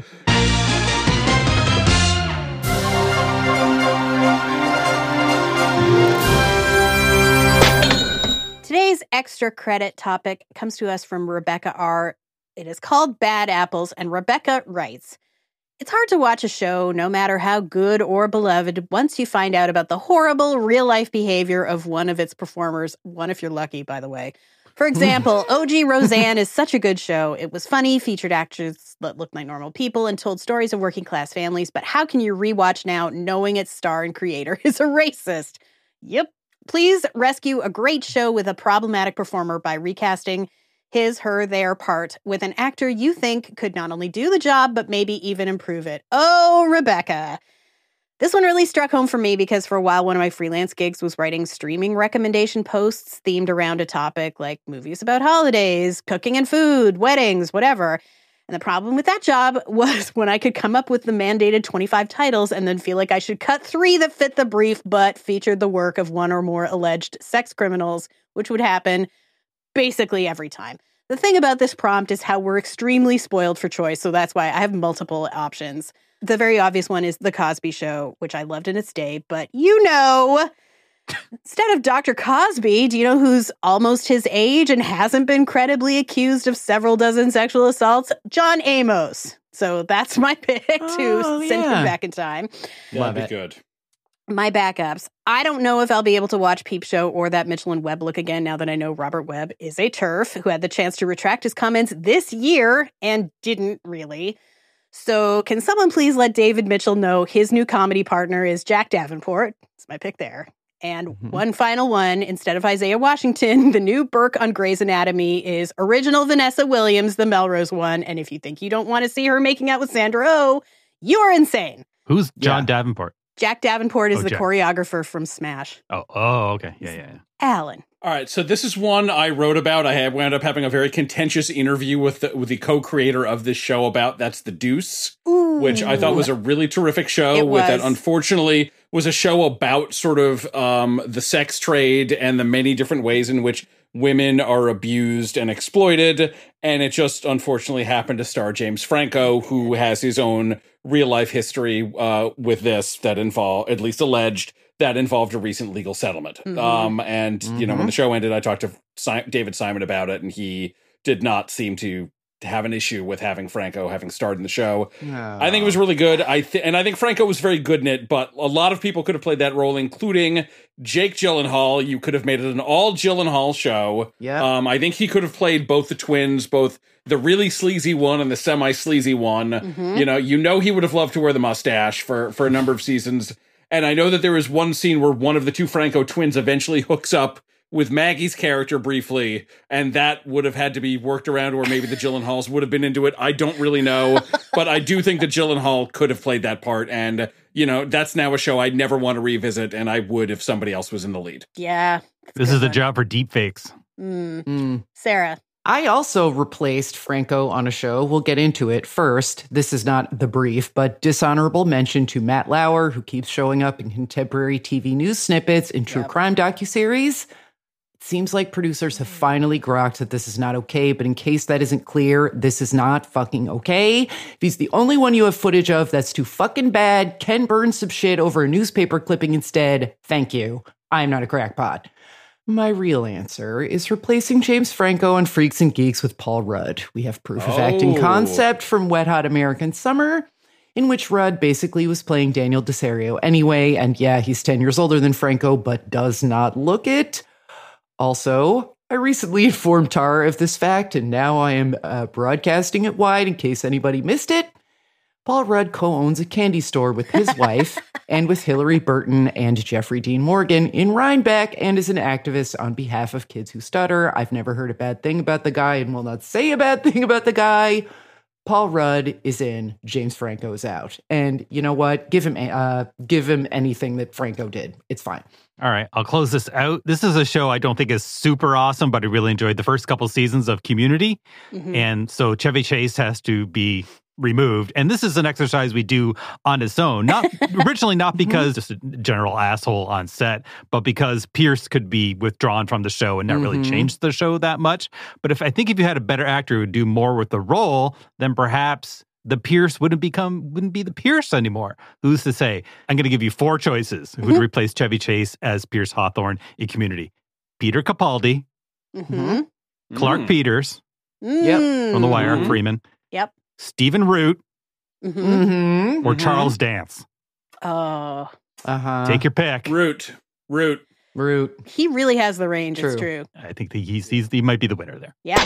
Today's extra credit topic comes to us from Rebecca R. It is called Bad Apples, and Rebecca writes, "It's hard to watch a show, no matter how good or beloved, once you find out about the horrible real-life behavior of one of its performers. One if you're lucky, by the way. For example, OG Roseanne is such a good show. It was funny, featured actors that looked like normal people, and told stories of working-class families. But how can you rewatch now knowing its star and creator is a racist? Yep. Please rescue a great show with a problematic performer by recasting his, her, their part with an actor you think could not only do the job, but maybe even improve it. Oh, Rebecca. This one really struck home for me because for a while, one of my freelance gigs was writing streaming recommendation posts themed around a topic like movies about holidays, cooking and food, weddings, whatever. And the problem with that job was when I could come up with the mandated 25 titles and then feel like I should cut 3 that fit the brief but featured the work of one or more alleged sex criminals, which would happen basically every time. The thing about this prompt is how we're extremely spoiled for choice, so that's why I have multiple options. The very obvious one is The Cosby Show, which I loved in its day, but you know, instead of Dr. Cosby, do you know who's almost his age and hasn't been credibly accused of several dozen sexual assaults? John Amos. So that's my pick to send him back in time. Yeah, that'd be good. My backups. I don't know if I'll be able to watch Peep Show or that Mitchell and Webb look again now that I know Robert Webb is a TERF who had the chance to retract his comments this year and didn't really. So can someone please let David Mitchell know his new comedy partner is Jack Davenport? That's my pick there. And one final one, instead of Isaiah Washington, the new Burke on Grey's Anatomy is original Vanessa Williams, the Melrose one. And if you think you don't want to see her making out with Sandra Oh, you're insane. Who's John Davenport? Jack Davenport is the choreographer from Smash. Oh, okay. Yeah. Alan. All right, so this is one I wrote about. I wound up having a very contentious interview with the co-creator of this show about. That's The Deuce, which I thought was a really terrific show. That unfortunately was a show about sort of the sex trade and the many different ways in which women are abused and exploited. And it just unfortunately happened to star James Franco, who has his own real life history with this that involved, at least alleged, that involved a recent legal settlement. You know, when the show ended, I talked to David Simon about it, and he did not seem to have an issue with having Franco having starred in the show. I think it was really good. And I think Franco was very good in it, but a lot of people could have played that role, including Jake Gyllenhaal. You could have made it an all Gyllenhaal show. Yeah. I think he could have played both the twins, both the really sleazy one and the semi-sleazy one. You know, he would have loved to wear the mustache for a number of seasons. And I know that there is one scene where one of the two Franco twins eventually hooks up with Maggie's character briefly, and that would have had to be worked around, or maybe the Gyllenhaals would have been into it. I don't really know, but I do think that Gyllenhaal could have played that part, and, you know, that's now a show I'd never want to revisit, and I would if somebody else was in the lead. Yeah. This is a job for deepfakes. Sarah. I also replaced Franco on a show. We'll get into it. First, this is not the brief, but dishonorable mention to Matt Lauer, who keeps showing up in contemporary TV news snippets and true crime docuseries. It seems like producers have finally grokked that this is not okay, but in case that isn't clear, this is not fucking okay. If he's the only one you have footage of that's too fucking bad, Ken burn some shit over a newspaper clipping instead. Thank you. I'm not a crackpot. My real answer is replacing James Franco on Freaks and Geeks with Paul Rudd. We have proof of acting concept from Wet Hot American Summer, in which Rudd basically was playing Daniel DeSario anyway, and yeah, he's 10 years older than Franco, but does not look it. Also, I recently informed Tara of this fact, and now I am broadcasting it wide in case anybody missed it. Paul Rudd co-owns a candy store with his wife and with Hillary Burton and Jeffrey Dean Morgan in Rhinebeck, and is an activist on behalf of kids who stutter. I've never heard a bad thing about the guy and will not say a bad thing about the guy. Paul Rudd is in, James Franco is out. And you know what? Give him anything that Franco did. It's fine. All right, I'll close this out. This is a show I don't think is super awesome, but I really enjoyed the first couple seasons of Community. And so Chevy Chase has to be removed. And this is an exercise we do on its own. Not originally, not because just a general asshole on set, but because Pierce could be withdrawn from the show and not really change the show that much. But if you had a better actor who would do more with the role, then perhaps the Pierce wouldn't be the Pierce anymore. Who's to say? I'm going to give you 4 choices who would replace Chevy Chase as Pierce Hawthorne in Community. Peter Capaldi, Clark Peters, from The Wire, Freeman. Yep. Stephen Root, or Charles Dance. Oh. Take your pick. Root. He really has the range, it's true. I think he might be the winner there. Yeah.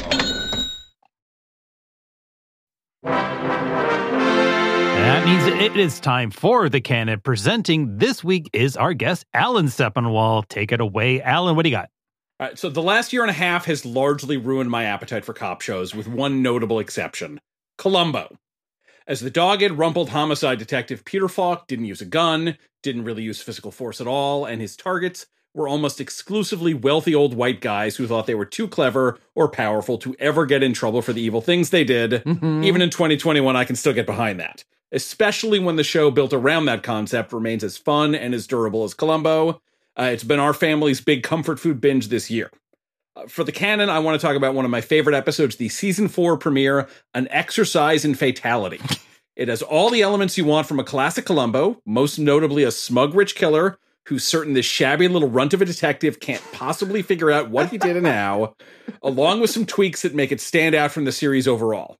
That means it is time for The Canon. Presenting this week is our guest, Alan Sepinwall. Take it away. Alan, what do you got? All right, so the last year and a half has largely ruined my appetite for cop shows, with one notable exception. Columbo. As the dogged, rumpled homicide detective, Peter Falk didn't use a gun, didn't really use physical force at all, and his targets were almost exclusively wealthy old white guys who thought they were too clever or powerful to ever get in trouble for the evil things they did. Even in 2021, I can still get behind that. Especially when the show built around that concept remains as fun and as durable as Columbo. It's been our family's big comfort food binge this year. For The Canon, I want to talk about one of my favorite episodes, the season 4 premiere, An Exercise in Fatality. It has all the elements you want from a classic Columbo, most notably a smug rich killer who's certain this shabby little runt of a detective can't possibly figure out what he did and how, along with some tweaks that make it stand out from the series overall.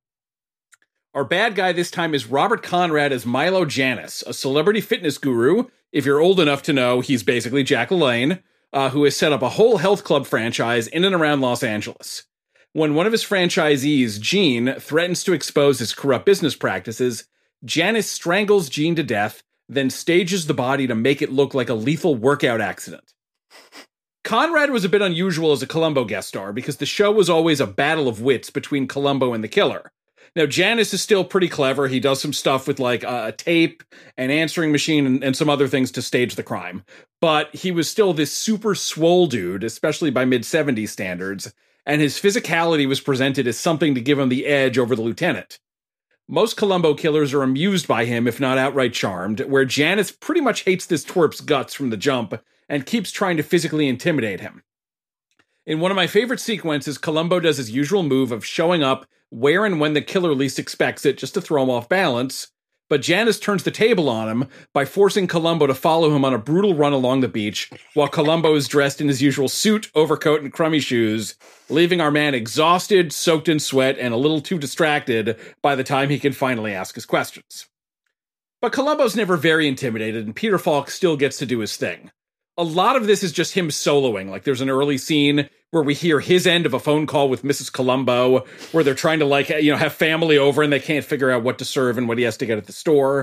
Our bad guy this time is Robert Conrad as Milo Janis, a celebrity fitness guru. If you're old enough to know, he's basically Jack LaLanne, who has set up a whole health club franchise in and around Los Angeles. When one of his franchisees, Gene, threatens to expose his corrupt business practices, Janis strangles Gene to death, then stages the body to make it look like a lethal workout accident. Conrad was a bit unusual as a Columbo guest star because the show was always a battle of wits between Columbo and the killer. Now, Janis is still pretty clever. He does some stuff with like a tape, an answering machine, and some other things to stage the crime. But he was still this super swole dude, especially by mid-70s standards, and his physicality was presented as something to give him the edge over the lieutenant. Most Columbo killers are amused by him, if not outright charmed, where Janis pretty much hates this twerp's guts from the jump and keeps trying to physically intimidate him. In one of my favorite sequences, Columbo does his usual move of showing up where and when the killer least expects it, just to throw him off balance, but Janis turns the table on him by forcing Columbo to follow him on a brutal run along the beach, while Columbo is dressed in his usual suit, overcoat, and crummy shoes, leaving our man exhausted, soaked in sweat, and a little too distracted by the time he can finally ask his questions. But Columbo's never very intimidated, and Peter Falk still gets to do his thing. A lot of this is just him soloing. Like, there's an early scene where we hear his end of a phone call with Mrs. Columbo, where they're trying to, have family over and they can't figure out what to serve and what he has to get at the store.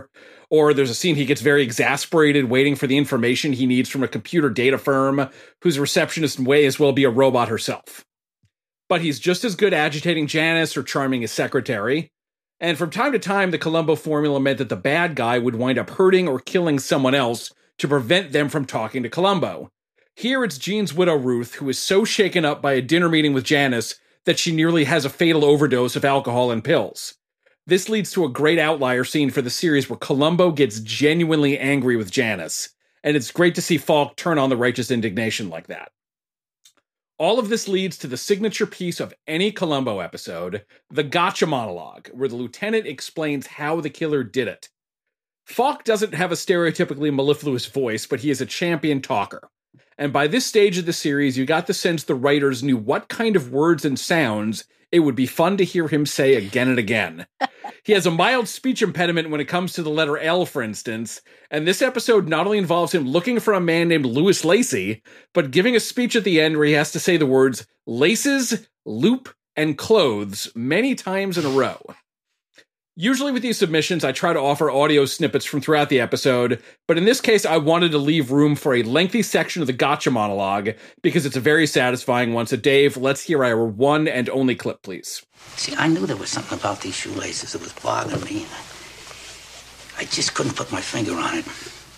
Or there's a scene he gets very exasperated waiting for the information he needs from a computer data firm whose receptionist may as well be a robot herself. But he's just as good agitating Janice or charming his secretary. And from time to time, the Columbo formula meant that the bad guy would wind up hurting or killing someone else to prevent them from talking to Columbo. Here it's Gene's widow Ruth, who is so shaken up by a dinner meeting with Janice that she nearly has a fatal overdose of alcohol and pills. This leads to a great outlier scene for the series where Columbo gets genuinely angry with Janice, and it's great to see Falk turn on the righteous indignation like that. All of this leads to the signature piece of any Columbo episode, the gotcha monologue, where the lieutenant explains how the killer did it. Falk doesn't have a stereotypically mellifluous voice, but he is a champion talker. And by this stage of the series, you got the sense the writers knew what kind of words and sounds it would be fun to hear him say again and again. He has a mild speech impediment when it comes to the letter L, for instance, and this episode not only involves him looking for a man named Louis Lacey, but giving a speech at the end where he has to say the words laces, loop, and clothes many times in a row. Usually with these submissions, I try to offer audio snippets from throughout the episode, but in this case, I wanted to leave room for a lengthy section of the gotcha monologue because it's a very satisfying one. So Dave, let's hear our one and only clip, please. See, I knew there was something about these shoelaces that was bothering me, and I just couldn't put my finger on it.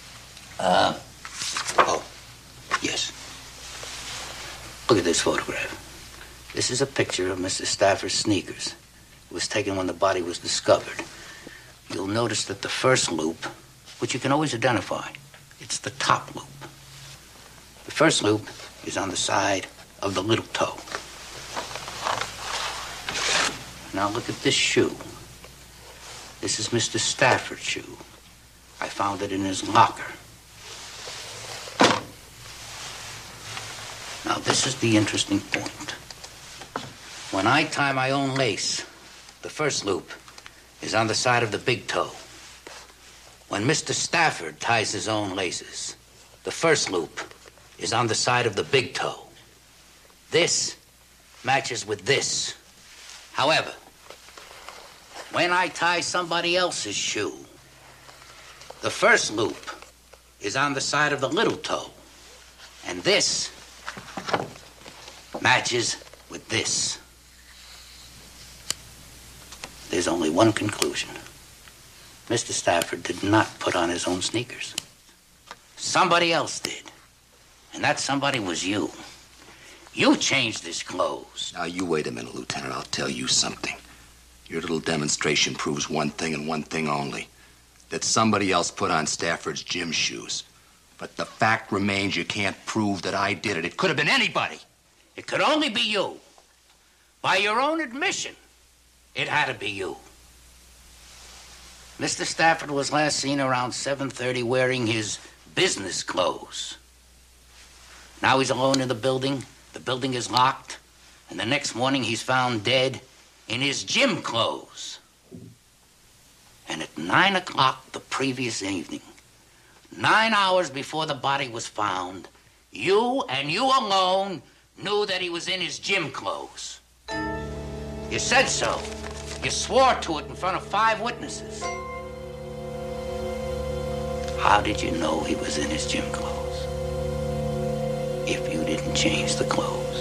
Oh, yes. Look at this photograph. This is a picture of Mr. Stafford's sneakers. It was taken when the body was discovered. You'll notice that the first loop, which you can always identify, it's the top loop. The first loop is on the side of the little toe. Now look at this shoe. This is Mr. Stafford's shoe. I found it in his locker. Now this is the interesting point. When I tie my own lace, the first loop is on the side of the big toe. When Mr. Stafford ties his own laces, the first loop is on the side of the big toe. This matches with this. However, when I tie somebody else's shoe, the first loop is on the side of the little toe. And this matches with this. There's only one conclusion. Mr. Stafford did not put on his own sneakers. Somebody else did. And that somebody was you. You changed his clothes. Now, you wait a minute, Lieutenant. I'll tell you something. Your little demonstration proves one thing and one thing only. That somebody else put on Stafford's gym shoes. But the fact remains you can't prove that I did it. It could have been anybody. It could only be you. By your own admission, it had to be you. Mr. Stafford was last seen around 7:30 wearing his business clothes. Now he's alone in the building. The building is locked. And the next morning he's found dead in his gym clothes. And at 9 o'clock the previous evening, 9 hours before the body was found, you and you alone knew that he was in his gym clothes. You said so. You swore to it in front of 5 witnesses. How did you know he was in his gym clothes if you didn't change the clothes?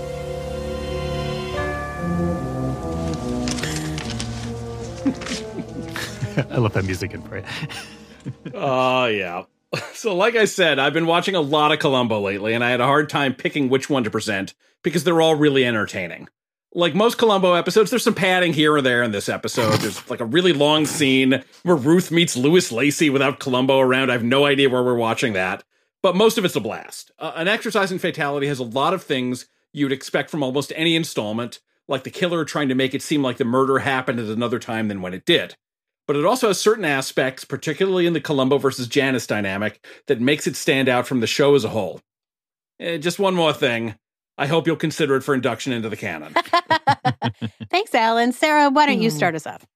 I love that music in Prey. Oh, yeah. So like I said, I've been watching a lot of Columbo lately, and I had a hard time picking which one to present because they're all really entertaining. Like most Columbo episodes, there's some padding here or there in this episode. There's like a really long scene where Ruth meets Louis Lacey without Columbo around. I have no idea where we're watching that. But most of it's a blast. An Exercise in Fatality has a lot of things you'd expect from almost any installment, like the killer trying to make it seem like the murder happened at another time than when it did. But it also has certain aspects, particularly in the Columbo versus Janice dynamic, that makes it stand out from the show as a whole. Just one more thing. I hope you'll consider it for induction into the canon. Thanks, Alan. Sarah, why don't you start us off?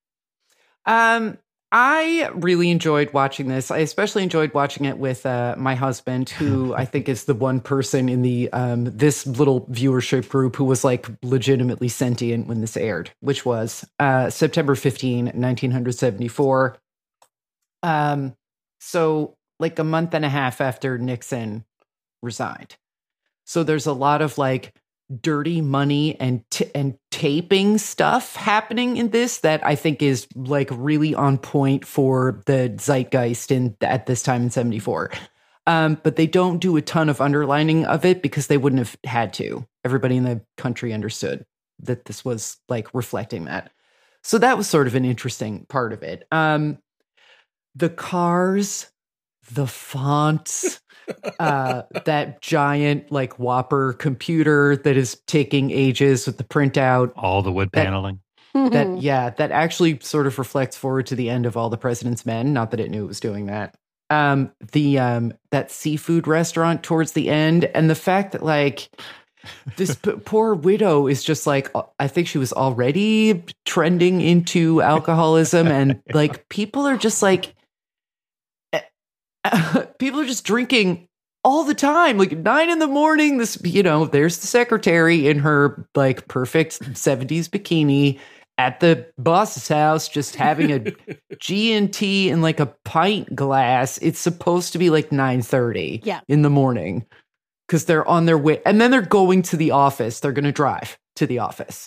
I really enjoyed watching this. I especially enjoyed watching it with my husband, who I think is the one person in the this little viewership group who was like legitimately sentient when this aired, which was September 15, 1974. So like a month and a half after Nixon resigned. So there's a lot of like dirty money and taping stuff happening in this that I think is like really on point for the zeitgeist at this time in 74. But they don't do a ton of underlining of it because they wouldn't have had to. Everybody in the country understood that this was like reflecting that. So that was sort of an interesting part of it. The cars, the fonts, that giant like Whopper computer that is taking ages with the printout. All the wood paneling. That actually sort of reflects forward to the end of All the President's Men. Not that it knew it was doing that. That seafood restaurant towards the end, and the fact that like this poor widow is just like, I think she was already trending into alcoholism, and like people are just like, people are just drinking all the time, like 9 a.m. This, there's the secretary in her like perfect 70s bikini at the boss's house, just having a G&T in like a pint glass. It's supposed to be like 9:30 in the morning because they're on their way. And then they're going to the office. They're going to drive to the office.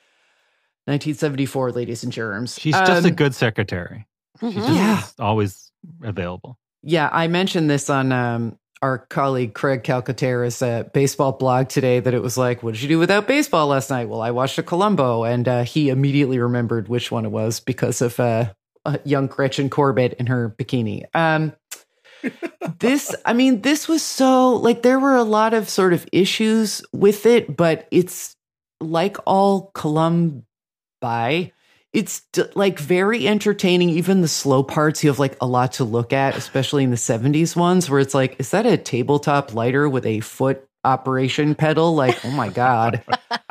1974, ladies and germs. She's just a good secretary. She's just always available. Yeah, I mentioned this on our colleague Craig Calcaterra's baseball blog today, that it was like, what did you do without baseball last night? Well, I watched a Columbo, and he immediately remembered which one it was because of young Gretchen Corbett in her bikini. This was so, like, there were a lot of sort of issues with it, but it's like all Columbi. It's like very entertaining. Even the slow parts, you have like a lot to look at, especially in the 70s ones where it's like, is that a tabletop lighter with a foot operation pedal? Like, oh my God.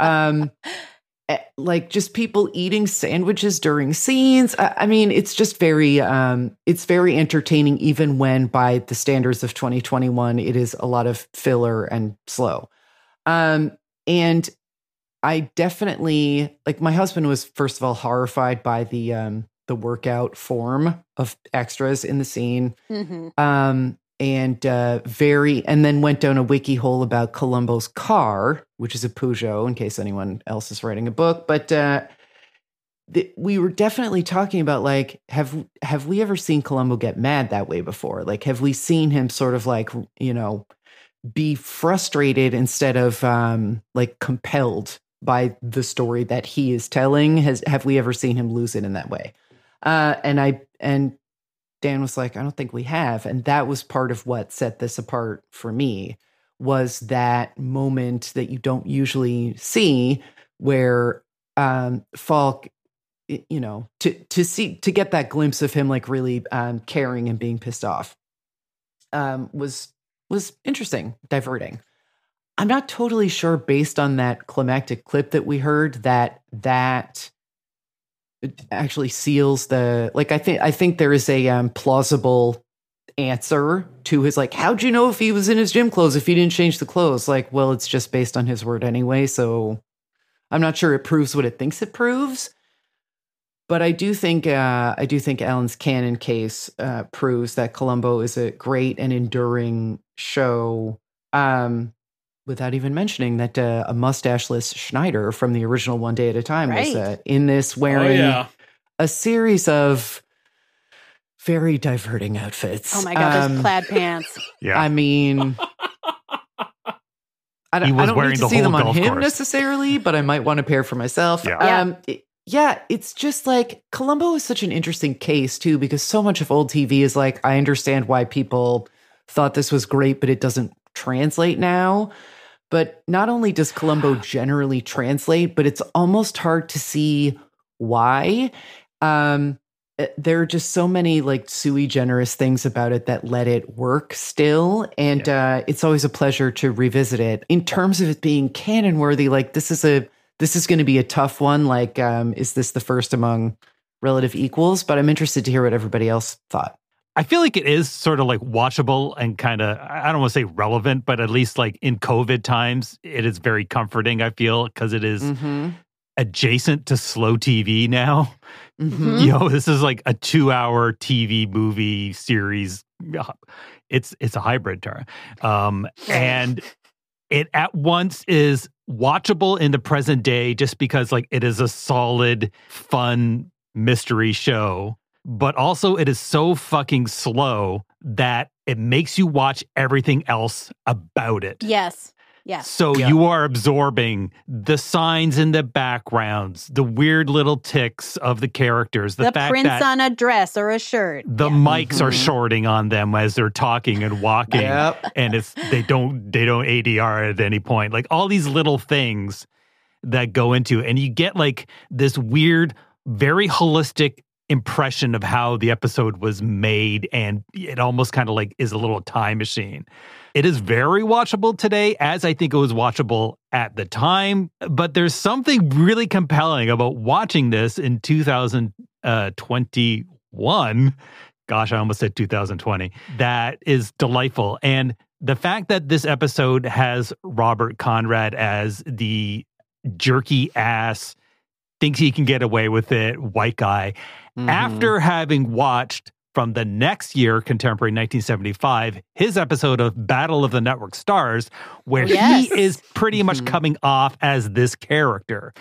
Like just people eating sandwiches during scenes. I mean, it's just it's very entertaining, even when by the standards of 2021, it is a lot of filler and slow. And I definitely, like, my husband was, first of all, horrified by the workout form of extras in the scene. And then went down a wiki hole about Columbo's car, which is a Peugeot, in case anyone else is writing a book. But we were definitely talking about, like, have we ever seen Columbo get mad that way before? Like, have we seen him sort of like, be frustrated instead of like compelled by the story that he is telling? Have we ever seen him lose it in that way? And Dan was like, I don't think we have. And that was part of what set this apart for me, was that moment that you don't usually see where Falk, to get that glimpse of him like really caring and being pissed off was interesting, diverting. I'm not totally sure, based on that climactic clip that we heard, that actually seals the, like, I think there is a plausible answer to his, like, how'd you know if he was in his gym clothes if he didn't change the clothes? Like, well, it's just based on his word anyway, so I'm not sure it proves what it thinks it proves. But I do think Alan's canon case proves that Columbo is a great and enduring show. Without even mentioning that a mustacheless Schneider from the original One Day at a Time was in this, wearing a series of very diverting outfits. Oh my God, those plaid pants. Yeah. I mean, I don't need to see them on him necessarily, but I might want a pair for myself. Yeah. It's just like, Columbo is such an interesting case too, because so much of old TV is like, I understand why people thought this was great, but it doesn't translate now. But not only does Columbo generally translate, but it's almost hard to see why. There are just so many like sui generis things about it that let it work still. And it's always a pleasure to revisit it. In terms of it being canon worthy, like this is going to be a tough one. Like, is this the first among relative equals? But I'm interested to hear what everybody else thought. I feel like it is sort of like watchable and kind of, I don't want to say relevant, but at least like in COVID times, it is very comforting, I feel, because it is adjacent to slow TV now. Mm-hmm. You know, this is like a 2-hour TV movie series. It's a hybrid, Tara. And it at once is watchable in the present day just because like it is a solid, fun mystery show. But also it is so fucking slow that it makes you watch everything else about it. Yes. Yeah. So you are absorbing the signs in the backgrounds, the weird little tics of the characters, the fact prints that on a dress or a shirt. the mics are shorting on them as they're talking and walking, and they don't ADR at any point. Like all these little things that go into, and you get like this weird, very holistic impression of how the episode was made, and it almost kind of like is a little time machine. It is very watchable today, as I think it was watchable at the time, but there's something really compelling about watching this in 2021. Gosh, I almost said 2020. That is delightful. And the fact that this episode has Robert Conrad as the jerky ass, thinks he can get away with it, white guy, after having watched from the next year, contemporary 1975, his episode of Battle of the Network Stars, where he is pretty much coming off as this character.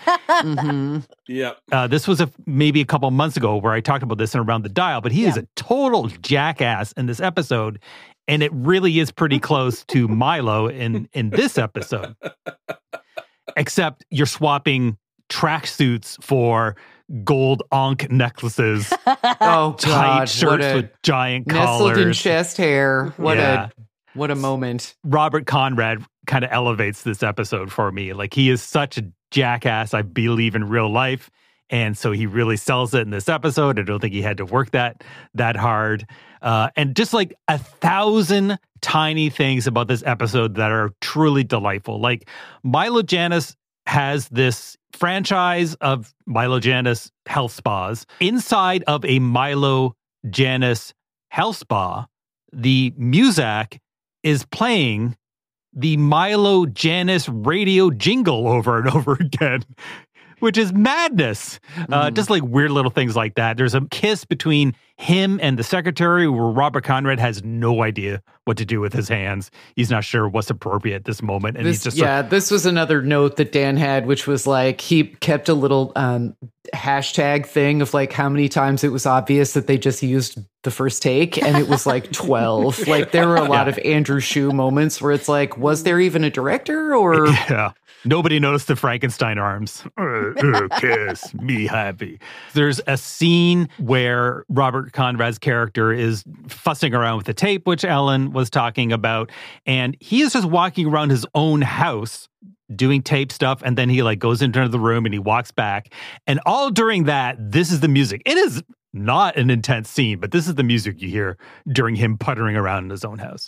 This was maybe a couple months ago where I talked about this in Around the Dial, but he is a total jackass in this episode. And it really is pretty close to Milo in this episode. Except you're swapping tracksuits for gold Ankh necklaces. Tight shirts with giant collars. Nestled in chest hair. What a moment. Robert Conrad kind of elevates this episode for me. Like he is such a jackass, I believe, in real life. And so he really sells it in this episode. I don't think he had to work that hard. And just like 1,000 tiny things about this episode that are truly delightful. Like Milo Janis has this franchise of Milo Janis health spas. Inside of a Milo Janis health spa, the Muzak is playing the Milo Janis radio jingle over and over again, which is madness. Just like weird little things like that. There's a kiss between him and the secretary where Robert Conrad has no idea what to do with his hands. He's not sure what's appropriate at this moment. And he's just this was another note that Dan had, which was like he kept a little hashtag thing of like how many times it was obvious that they just used the first take, and it was like 12. Like there were a lot of Andrew Shue moments where it's like, was there even a director or... Nobody noticed the Frankenstein arms. Kiss me happy. There's a scene where Robert Conrad's character is fussing around with the tape, which Ellen was talking about. And he is just walking around his own house doing tape stuff. And then he like goes into the room and he walks back. And all during that, this is the music. It is not an intense scene, but this is the music you hear during him puttering around in his own house.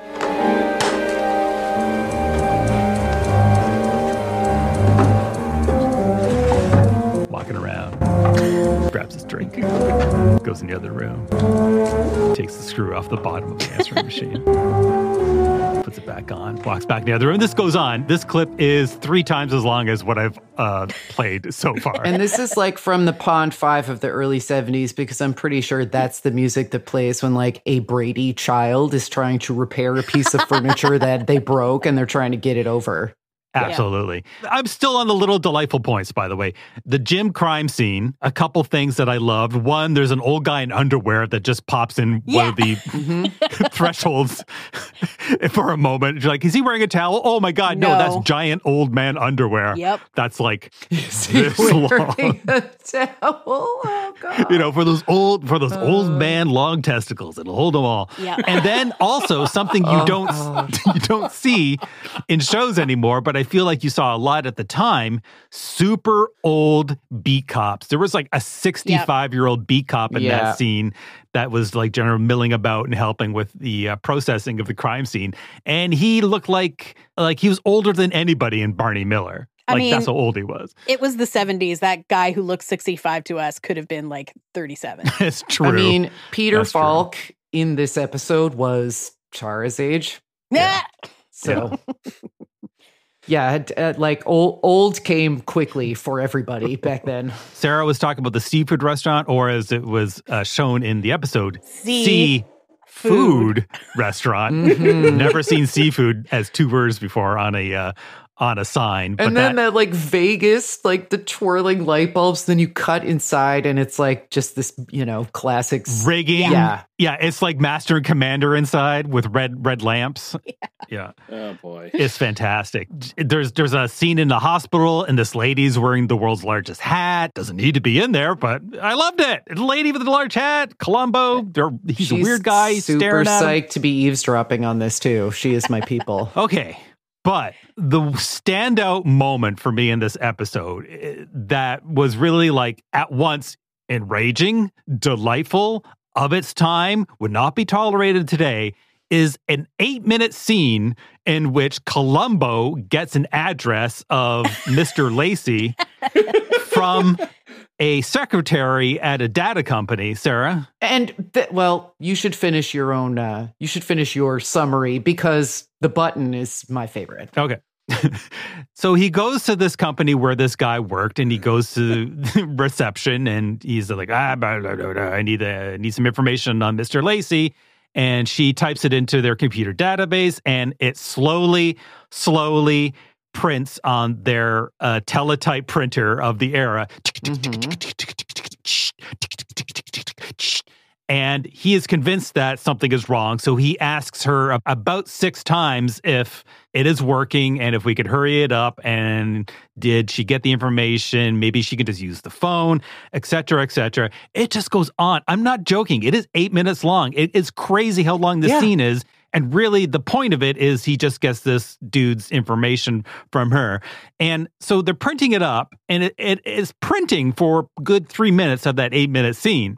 Walking around, grabs his drink, goes in the other room, takes the screw off the bottom of the answering machine, puts it back on, walks back in the other room. This goes on. This clip is 3 times as long as what I've played so far. And this is like from the Pond 5 of the early 70s, because I'm pretty sure that's the music that plays when like a Brady child is trying to repair a piece of furniture that they broke and they're trying to get it over. Absolutely. Yeah. I'm still on the little delightful points, by the way. The gym crime scene, a couple things that I loved. One, there's an old guy in underwear that just pops in one of the thresholds for a moment. You're like, is he wearing a towel? Oh my God, no, that's giant old man underwear. Yep. That's like this long. A towel? Oh God. You know, for those old man long testicles, it'll hold them all. Yeah. And then also something you don't see in shows anymore, but I feel like you saw a lot at the time, super old beat cops. There was like a 65-year-old beat cop in that scene that was like general milling about and helping with the processing of the crime scene. And he looked like he was older than anybody in Barney Miller. I mean, that's how old he was. It was the 70s. That guy who looked 65 to us could have been like 37. It's true. I mean, Peter Falk in this episode was Tara's age. Yeah. So... Yeah, like old came quickly for everybody back then. Sarah was talking about the seafood restaurant, or as it was shown in the episode, Food restaurant. Never seen seafood as two words before on a sign. And then that like Vegas, like the twirling light bulbs, then you cut inside and it's like just this, classic rigging. Yeah. Yeah, it's like Master and Commander inside with red lamps. Yeah. Oh boy. It's fantastic. There's a scene in the hospital and this lady's wearing the world's largest hat. Doesn't need to be in there, but I loved it. The lady with the large hat, Columbo. He's a weird guy. Super staring at him. psyched to be eavesdropping on this too. She is my people. Okay. But the standout moment for me in this episode that was really like at once enraging, delightful, of its time, would not be tolerated today, is an 8-minute scene in which Columbo gets an address of Mr. Lacey from a secretary at a data company, Sarah. And you should finish your own. You should finish your summary because the button is my favorite. Okay. So he goes to this company where this guy worked, and he goes to reception, and he's like, blah, blah, blah, blah. I need some information on Mr. Lacey. And she types it into their computer database, and it slowly prints on their teletype printer of the era. And he is convinced that something is wrong. So he asks her about 6 times if it is working and if we could hurry it up. And did she get the information? Maybe she could just use the phone, et cetera, et cetera. It just goes on. I'm not joking. It is 8 minutes long. It is crazy how long the scene is. And really, the point of it is he just gets this dude's information from her. And so they're printing it up, and it is printing for a good 3 minutes of that 8-minute scene.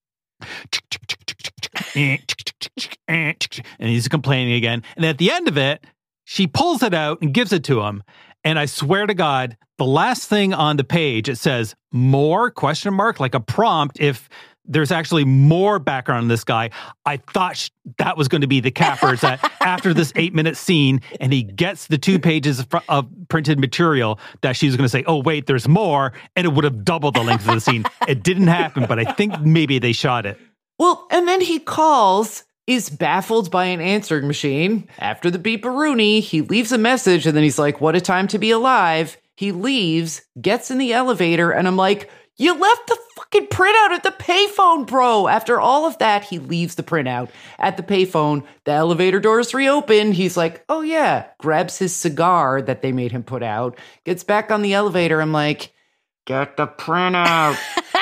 And he's complaining again. And at the end of it, she pulls it out and gives it to him. And I swear to God, the last thing on the page, it says more ? Like a prompt if there's actually more background on this guy. I thought that was going to be the capper. That after this 8-minute scene, and he gets the 2 pages of printed material, that she was going to say, oh, wait, there's more, and it would have doubled the length of the scene. It didn't happen, but I think maybe they shot it. Well, and then he calls, is baffled by an answering machine. After the beeparoonie, he leaves a message, and then he's like, what a time to be alive. He leaves, gets in the elevator, and I'm like, you left the fucking printout at the payphone, bro. After all of that, he leaves the printout at the payphone. The elevator doors reopen. He's like, oh yeah, grabs his cigar that they made him put out, gets back on the elevator. I'm like, get the printout.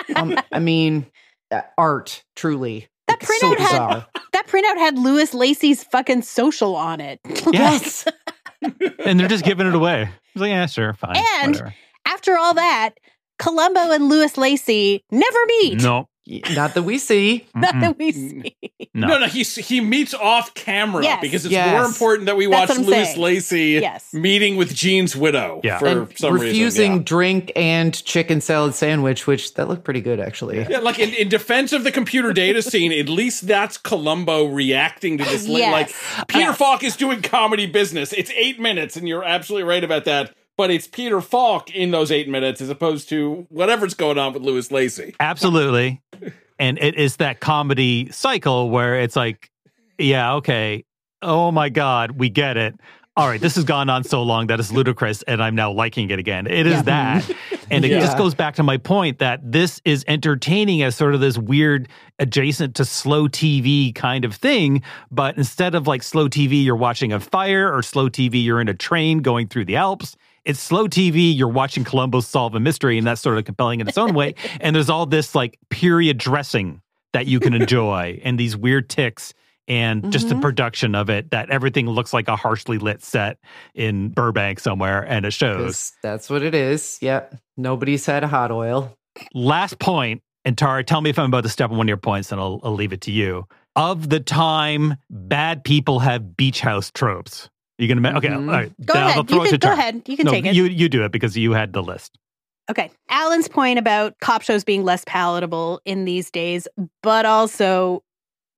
Art, truly. That printout had Louis Lacey's fucking social on it. Yes. And they're just giving it away. He's like, yeah, sure, fine. And whatever. After all that, Columbo and Louis Lacey never meet. No. Not that we see. Not that we see. No, he meets off camera because it's more important that we That's watch Louis Lacey meeting with Gene's widow for some refusing reason. drink and chicken salad sandwich, which that looked pretty good, actually. Yeah, like in defense of the computer data scene, at least that's Columbo reacting to this. Like, Peter Falk is doing comedy business. It's 8 minutes, and you're absolutely right about that. But it's Peter Falk in those 8 minutes as opposed to whatever's going on with Louis Lacey. Absolutely. And it is that comedy cycle where it's like, yeah, okay. Oh my God, we get it. All right, this has gone on so long that it's ludicrous, and I'm now liking it again. It is that. And it just goes back to my point that this is entertaining as sort of this weird adjacent to slow TV kind of thing. But instead of like slow TV, you're watching a fire, or slow TV, you're in a train going through the Alps. It's slow TV, you're watching Columbo solve a mystery, and that's sort of compelling in its own way. And there's all this like period dressing that you can enjoy, and these weird ticks, and just the production of it, that everything looks like a harshly lit set in Burbank somewhere, and it shows. That's what it is. Yep. Nobody's had a hot oil. Last point, and Tara, tell me if I'm about to step on one of your points, and I'll leave it to you. Of the time bad people have beach house tropes. You're going to... Okay, all right. Go ahead. You can take it. You do it because you had the list. Okay. Alan's point about cop shows being less palatable in these days, but also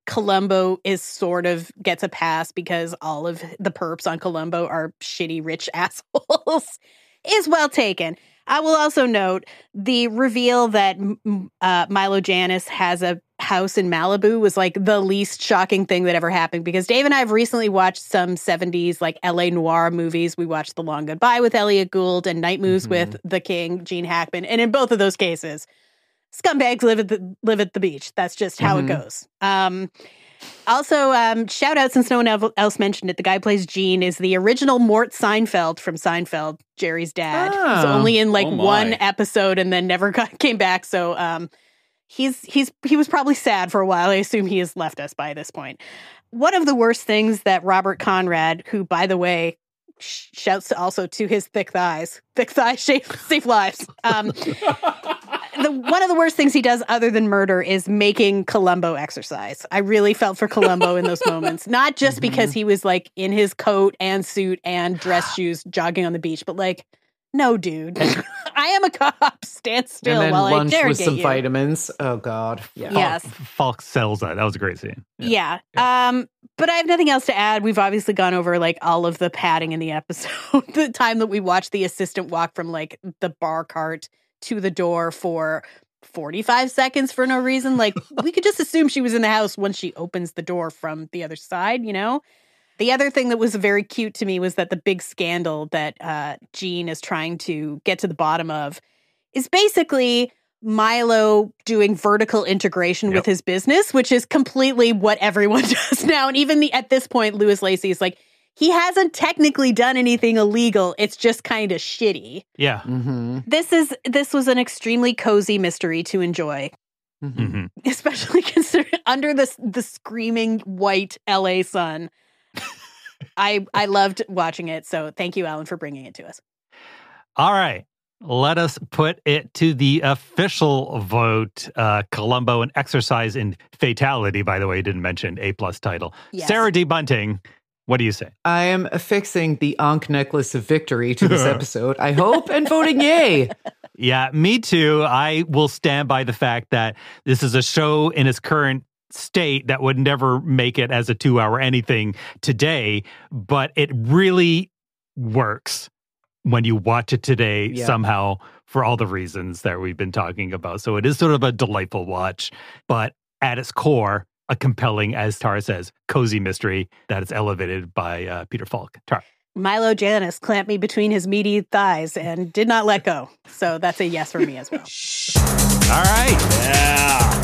Columbo is sort of gets a pass because all of the perps on Columbo are shitty rich assholes is well taken. I will also note the reveal that Milo Janis has a house in Malibu was like the least shocking thing that ever happened, because Dave and I have recently watched some 70s like LA noir movies. We watched The Long Goodbye with Elliot Gould and Night Moves with the King, Gene Hackman. And in both of those cases, scumbags live at the beach. That's just how it goes. Also, shout out, since no one else mentioned it, the guy who plays Gene is the original Mort Seinfeld from Seinfeld, Jerry's dad. He's only in like one episode and then never came back. So he was probably sad for a while. I assume he has left us by this point. One of the worst things that Robert Conrad, who, by the way, shouts also to his thick thighs save lives. One of the worst things he does other than murder is making Columbo exercise. I really felt for Columbo in those moments, not just because he was like in his coat and suit and dress shoes jogging on the beach, but like, no, dude, I am a cop. Stand still while I interrogate you. With some vitamins. Oh God. Yeah. Yes. Falk sells that. That was a great scene. Yeah. But I have nothing else to add. We've obviously gone over like all of the padding in the episode. The time that we watched the assistant walk from like the bar cart to the door for 45 seconds for no reason. Like, we could just assume she was in the house once she opens the door from the other side, you know? The other thing that was very cute to me was that the big scandal that Gene is trying to get to the bottom of is basically Milo doing vertical integration with his business, which is completely what everyone does now. And even at this point, Louis Lacey is like, he hasn't technically done anything illegal. It's just kind of shitty. Yeah. This was an extremely cozy mystery to enjoy, especially considering under the screaming white LA sun. I loved watching it. So thank you, Alan, for bringing it to us. All right. Let us put it to the official vote. Columbo, an exercise in fatality, by the way, didn't mention A+ title. Yes. Sarah D. Bunting, what do you say? I am affixing the Ankh necklace of victory to this episode, I hope, and voting yay. Yeah, me too. I will stand by the fact that this is a show in its current state that would never make it as a 2-hour anything today, but it really works when you watch it today somehow for all the reasons that we've been talking about. So it is sort of a delightful watch, but at its core, a compelling, as Tara says, cozy mystery that is elevated by Peter Falk. Tara. Milo Janis clamped me between his meaty thighs and did not let go. So that's a yes for me as well. All right. Yeah.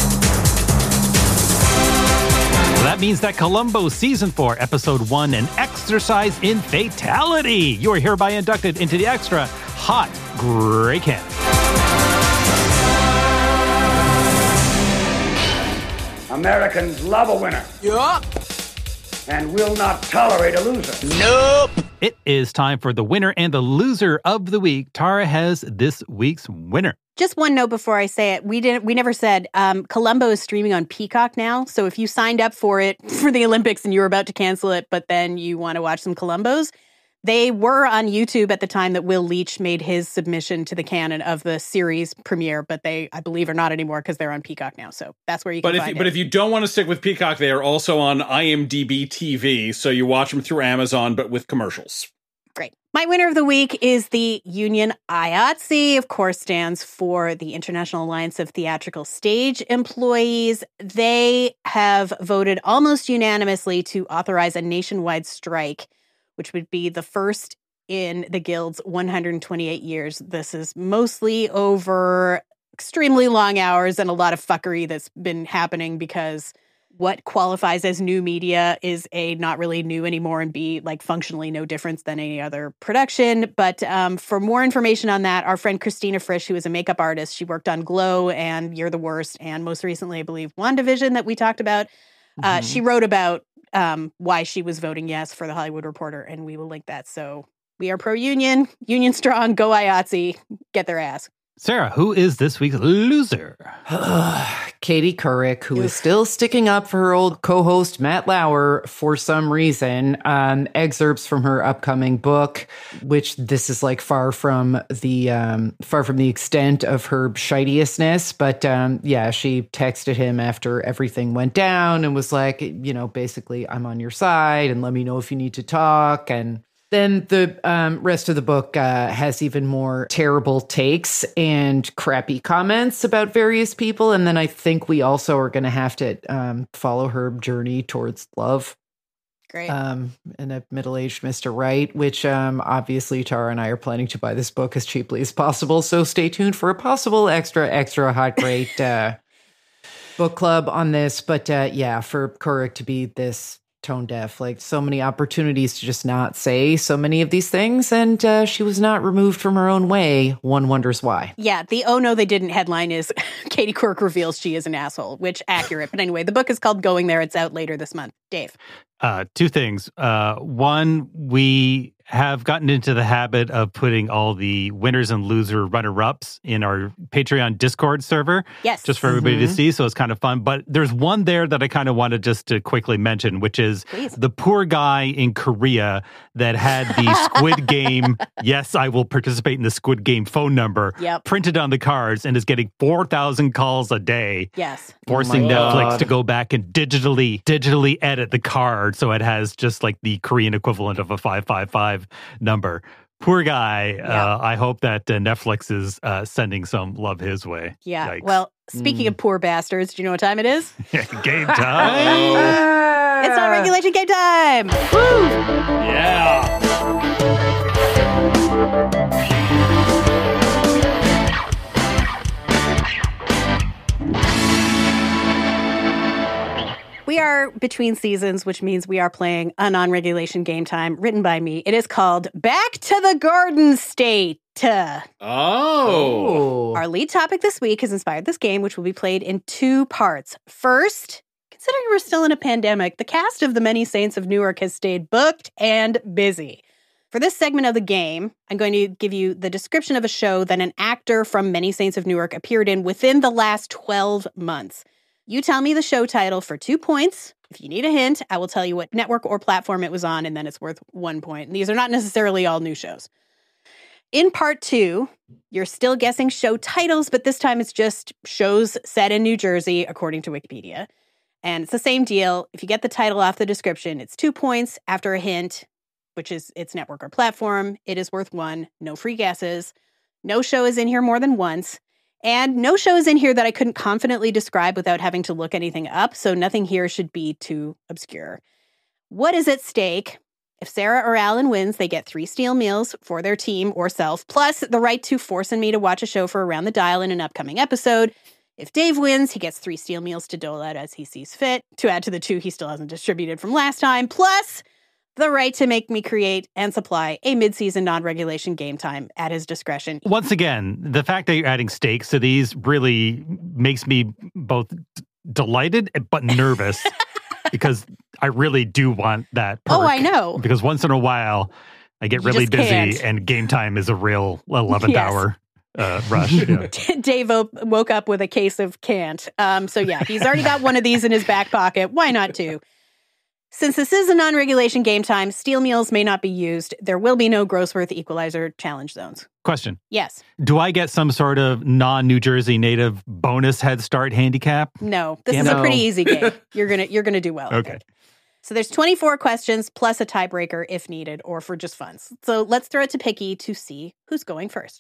Well, that means that Columbo Season 4, Episode 1, an exercise in fatality. You are hereby inducted into the extra hot Grey Can. Americans love a winner. Yup. And will not tolerate a loser. Nope. It is time for the winner and the loser of the week. Tara has this week's winner. Just one note before I say it. We never said Columbo is streaming on Peacock now. So if you signed up for it for the Olympics and you were about to cancel it, but then you want to watch some Columbos, they were on YouTube at the time that Will Leach made his submission to the canon of the series premiere, but they, I believe, are not anymore because they're on Peacock now. So that's where you can find it. But if you don't want to stick with Peacock, they are also on IMDb TV. So you watch them through Amazon, but with commercials. Great. My winner of the week is the Union IATSE, of course, stands for the International Alliance of Theatrical Stage Employees. They have voted almost unanimously to authorize a nationwide strike, which would be the first in the Guild's 128 years. This is mostly over extremely long hours and a lot of fuckery that's been happening because what qualifies as new media is A, not really new anymore, and B, like functionally no difference than any other production. But for more information on that, our friend Christina Frisch, who is a makeup artist, she worked on Glow and You're the Worst, and most recently, I believe, WandaVision that we talked about. She wrote about why she was voting yes for the Hollywood Reporter, and we will link that. So we are pro-union, union strong, go IATSE, get their ass. Sarah, who is this week's loser? Katie Couric, who is still sticking up for her old co-host Matt Lauer for some reason. Excerpts from her upcoming book, which this is like far from the extent of her shitiousness. But she texted him after everything went down and was like, basically, I'm on your side and let me know if you need to talk. And then the rest of the book has even more terrible takes and crappy comments about various people. And then I think we also are going to have to follow her journey towards love. Great. And a middle-aged Mr. Right, which obviously Tara and I are planning to buy this book as cheaply as possible. So stay tuned for a possible extra hot, great book club on this. But for Couric to be this tone deaf, like so many opportunities to just not say so many of these things, and she was not removed from her own way. One wonders why. Yeah, the "oh no they didn't" headline is Katie Couric reveals she is an asshole, which accurate. But anyway, the book is called Going There. It's out later this month. Dave. Two things. One, we have gotten into the habit of putting all the winners and loser runner-ups in our Patreon Discord server. Yes. Just for everybody to see, so it's kind of fun. But there's one there that I kind of wanted just to quickly mention, which is the poor guy in Korea that had the Squid Game, yes, I will participate in the Squid Game phone number printed on the cards and is getting 4,000 calls a day. Yes. Forcing Netflix to go back and digitally edit the card so it has just like the Korean equivalent of a 555 number. Poor guy. I hope that Netflix is sending some love his way. Yeah. Yikes. Well, speaking of poor bastards, do you know what time it is? Game time. It's not regulation game time. Woo! Yeah. We are between seasons, which means we are playing a non-regulation game time written by me. It is called Back to the Garden State. Oh. Our lead topic this week has inspired this game, which will be played in two parts. First, considering we're still in a pandemic, the cast of The Many Saints of Newark has stayed booked and busy. For this segment of the game, I'm going to give you the description of a show that an actor from Many Saints of Newark appeared in within the last 12 months. You tell me the show title for 2 points. If you need a hint, I will tell you what network or platform it was on, and then it's worth 1 point. And these are not necessarily all new shows. In part 2, you're still guessing show titles, but this time it's just shows set in New Jersey, according to Wikipedia. And it's the same deal. If you get the title off the description, it's 2 points. After a hint, which is its network or platform, it is worth 1. No free guesses. No show is in here more than once. And no show is in here that I couldn't confidently describe without having to look anything up, so nothing here should be too obscure. What is at stake? If Sarah or Alan wins, they get 3 steel meals for their team or self, plus the right to forcing me to watch a show for Around the Dial in an upcoming episode. If Dave wins, he gets 3 steel meals to dole out as he sees fit, to add to the 2 he still hasn't distributed from last time, plus the right to make me create and supply a mid-season non-regulation game time at his discretion. Once again, the fact that you're adding stakes to these really makes me both delighted but nervous because I really do want that perk. Oh, I know. Because once in a while, I get really busy and game time is a real 11th hour rush. Yeah. Dave woke up with a case of can't. He's already got one of these in his back pocket. Why not 2? Since this is a non-regulation game time, steel meals may not be used. There will be no Grossworth Equalizer challenge zones. Question. Yes. Do I get some sort of non-New Jersey native bonus head start handicap? No. This is a pretty easy game. You're gonna do well. Okay. So there's 24 questions plus a tiebreaker if needed or for just fun. So let's throw it to Picky to see who's going first.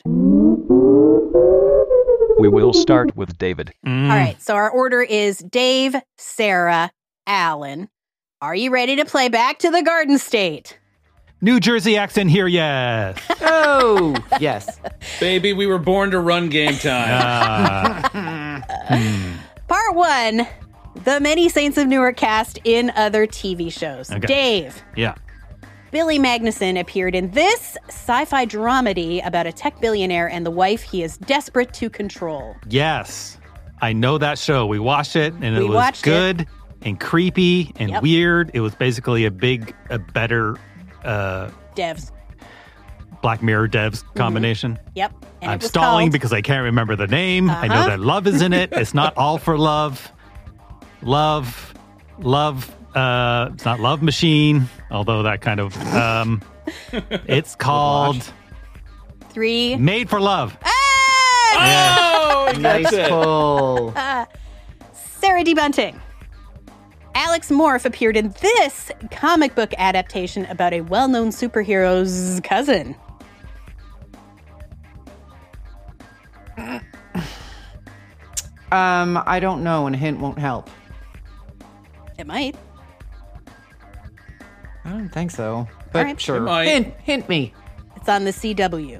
We will start with David. All right. So our order is Dave, Sarah, Alan. Are you ready to play Back to the Garden State? New Jersey accent here, yes. Oh, yes. Baby, we were born to run game time. Part 1, The Many Saints of Newark cast in other TV shows. Okay. Dave. Yeah. Billy Magnuson appeared in this sci-fi dramedy about a tech billionaire and the wife he is desperate to control. Yes. I know that show. We watched it, and it was good. And creepy and weird. It was basically a better... Devs. Black Mirror devs combination. Yep. And I'm it was stalling called- because I can't remember the name. I know that love is in it. It's not all for love. Love. It's not Love Machine, although that kind of. It's called 3. Made for Love. Oh, Nice pull. Sarah D. Bunting. Alex Morph appeared in this comic book adaptation about a well-known superhero's cousin. I don't know, and a hint won't help. It might. I don't think so. But All right. sure. It might. Hint me. It's on the CW.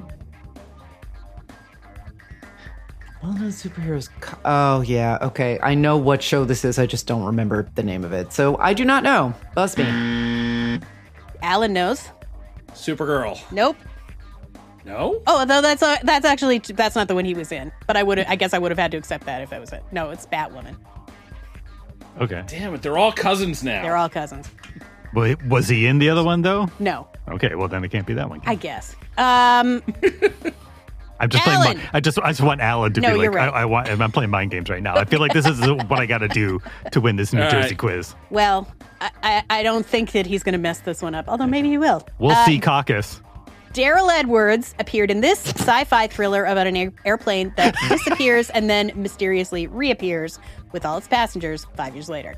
Well-known superheroes. Oh, yeah. Okay. I know what show this is. I just don't remember the name of it. So I do not know. Buzz me. Alan knows. Supergirl. Nope. No? Oh, though that's not the one he was in. But I guess I would have had to accept that if that was it. No, it's Batwoman. Okay. Damn it, they're all cousins now. They're all cousins. Wait, was he in the other one, though? No, Okay, well, then it can't be that one. I guess. I'm just Alan. playing. I just want Alan to No, be like. you're right. I'm playing mind games right now. I feel like this is what I got to do to win this New All Jersey right. quiz. Well, I don't think that he's going to mess this one up. Although maybe he will. We'll see. Caucus. Daryl Edwards appeared in this sci-fi thriller about an airplane that disappears and then mysteriously reappears with all its passengers 5 years later.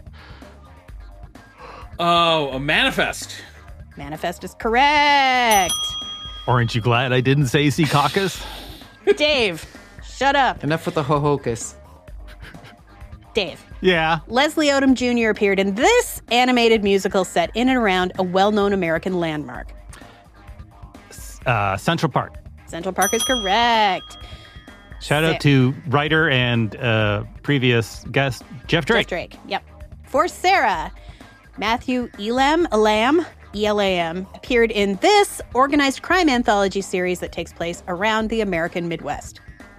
Oh, a Manifest. Manifest is correct. Aren't you glad I didn't say see caucus? Dave, shut up. Enough with the ho-hocus. Dave. Yeah. Leslie Odom Jr. appeared in this animated musical set in and around a well-known American landmark. Central Park. Central Park is correct. Shout out to writer and previous guest Jeff Drake. Jeff Drake, yep. For Sarah, Matthew Elam appeared in this organized crime anthology series that takes place around the American Midwest.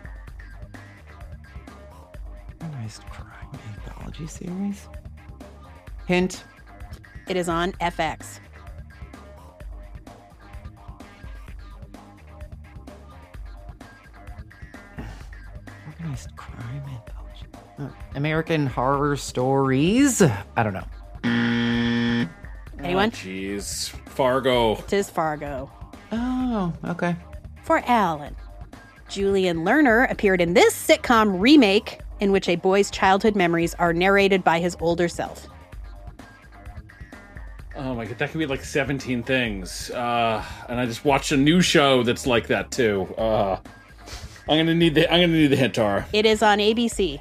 Organized crime anthology series. Hint. It is on FX. Organized crime anthology. American Horror Stories. I don't know. Anyone? Jeez. Fargo. It is Fargo. Oh, okay. For Alan, Julian Lerner appeared in this sitcom remake in which a boy's childhood memories are narrated by his older self. Oh my god, that could be like 17 things. And I just watched a new show that's like that too. I'm gonna need the hint, Tara. It is on ABC.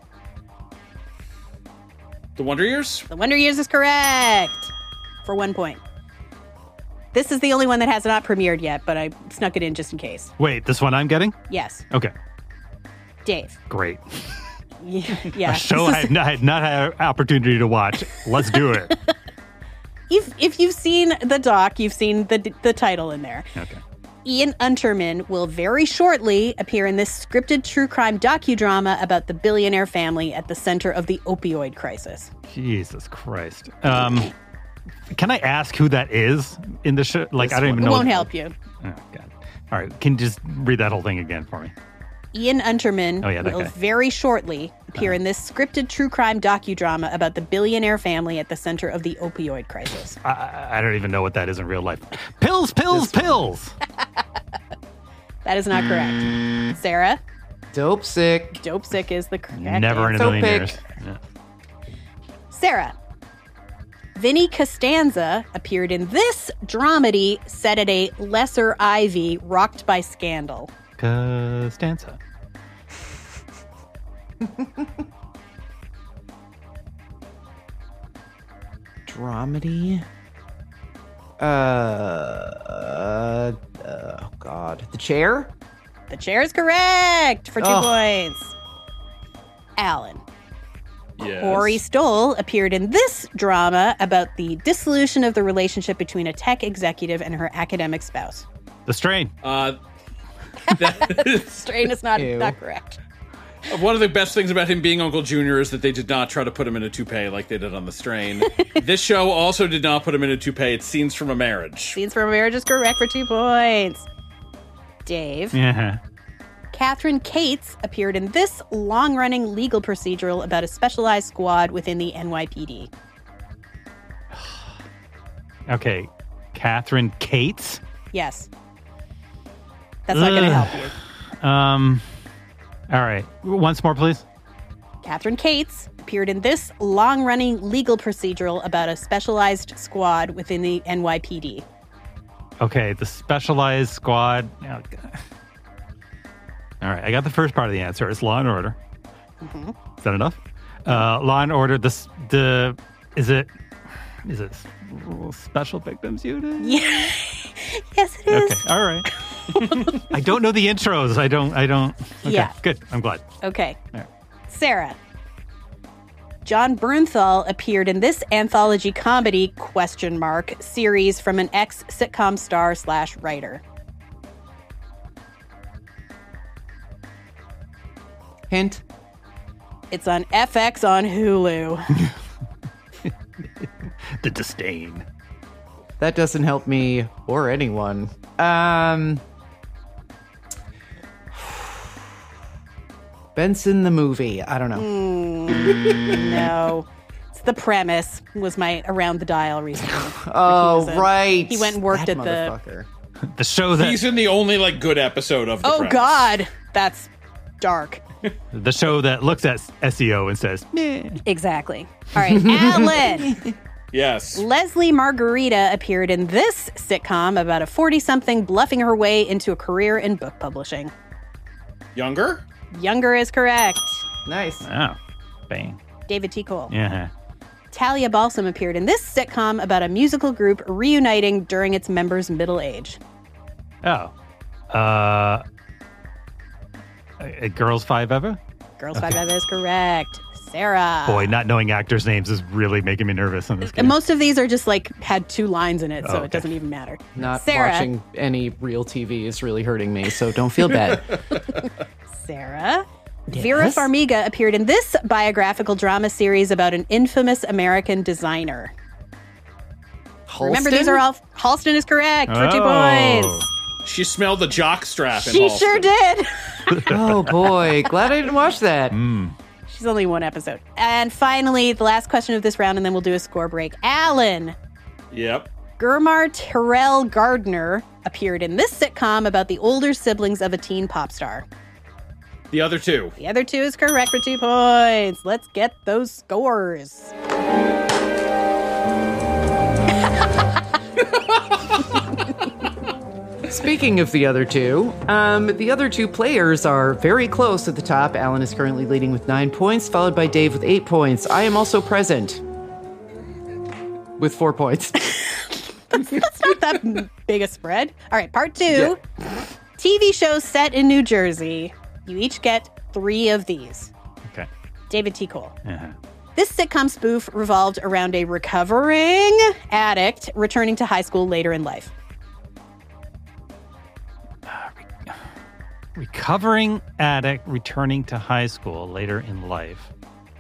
The Wonder Years? The Wonder Years is correct. For 1 point. This is the only one that has not premiered yet, but I snuck it in just in case. Wait, this one I'm getting? Yes. Okay. Dave. Great. Yeah. A show I had not had an opportunity to watch. Let's do it. If you've seen the doc, you've seen the title in there. Okay. Ian Unterman will very shortly appear in this scripted true crime docudrama about the billionaire family at the center of the opioid crisis. Jesus Christ. Can I ask who that is in the show? Like, I don't even know. It won't help you. Oh, God. All right. Can you just read that whole thing again for me? Ian Unterman that will guy. very shortly appear in this scripted true crime docudrama about the billionaire family at the center of the opioid crisis. I don't even know what that is in real life. Pills, pills, pills. That is not correct. Sarah? Dope sick. Dope sick is the correct Never in a answer. million years. Yeah. Sarah. Vinny Costanza appeared in this dramedy set at a lesser Ivy rocked by scandal. Costanza. Dramedy. Oh God. The Chair? The Chair is correct for 2 points. Alan. Yes. Corey Stoll appeared in this drama about the dissolution of the relationship between a tech executive and her academic spouse. The Strain. That is, Strain is not Ew. correct. One of the best things about him being Uncle Junior is that they did not try to put him in a toupee like they did on The Strain. This show also did not put him in a toupee. It's Scenes from a Marriage. Scenes from a Marriage is correct for 2 points. Dave. Yeah. Catherine Cates appeared in this long-running legal procedural about a specialized squad within the NYPD. Okay. Catherine Cates? Yes. That's not going to help you. All right. Once more, please. Catherine Cates appeared in this long-running legal procedural about a specialized squad within the NYPD. Okay, the specialized squad. Oh, all right, I got the first part of the answer. It's Law and Order. Mm-hmm. Is that enough? Law and Order. Is it Special Victims Unit? Yeah. Yes, it is. Okay, all right. I don't know the intros. I don't. Okay, yeah. Good. I'm glad. Okay. Right. Sarah. John Bernthal appeared in this anthology comedy ? Series from an ex-sitcom star / writer. Hint. It's on FX on Hulu. The disdain. That doesn't help me or anyone. Benson the movie. I don't know. No. It's The Premise was my Around the Dial recently. Oh, right. He went and worked that at the show that he's in the only good episode of The Premise. God. That's dark. The show that looks at SEO and says, meh. Exactly. All right, Alan. Yes. Leslie Margarita appeared in this sitcom about a 40-something bluffing her way into a career in book publishing. Younger? Younger is correct. Nice. Oh, bang. David T. Cole. Yeah. Talia Balsam appeared in this sitcom about a musical group reuniting during its members' middle age. Oh. Girls 5 Eva? Girls 5 Eva is correct. Sarah. Boy, not knowing actors' names is really making me nervous on this game. Most of these are just had 2 lines in it, so it doesn't even matter. Not Sarah. Watching any real TV is really hurting me, so don't feel bad. Sarah. Yes? Vera Farmiga appeared in this biographical drama series about an infamous American designer. Halston? Remember, these are all... Halston is correct for 2 points. She smelled the jock strap in She Halston. sure did. Oh, boy. Glad I didn't watch that. She's only 1 episode. And finally, the last question of this round, and then we'll do a score break. Alan. Yep. Gurmar Terrell Gardner appeared in this sitcom about the older siblings of a teen pop star. The other 2. The other 2 is correct for 2 points. Let's get those scores. Speaking of the other 2, the other 2 players are very close at the top. Alan is currently leading with 9 points, followed by Dave with 8 points. I am also present with 4 points. That's not that big a spread. All right, part 2. Yeah. TV shows set in New Jersey. You each get 3 of these. Okay. David T. Cole. Uh-huh. This sitcom spoof revolved around a recovering addict returning to high school later in life. Recovering addict returning to high school later in life.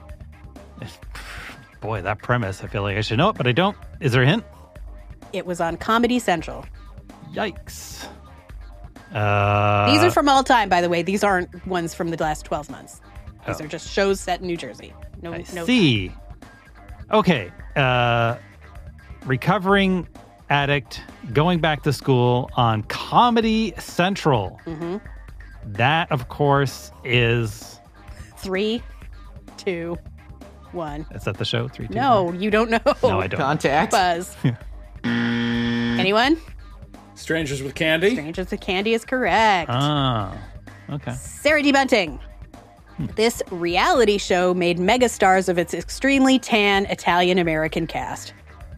Boy, that premise, I feel like I should know it, but I don't. Is there a hint? It was on Comedy Central. Yikes. These are from all time, by the way. These aren't ones from the last 12 months. These are just shows set in New Jersey. I see. Okay. Recovering addict going back to school on Comedy Central. Mm-hmm. That, of course, is 3, 2, 1. Is that the show? 3, 2, No, 1? you don't know. No, I don't. Contact. Buzz. Anyone? Strangers with Candy? Strangers with Candy is correct. Oh, okay. Sarah D. Bunting. This reality show made megastars of its extremely tan Italian-American cast.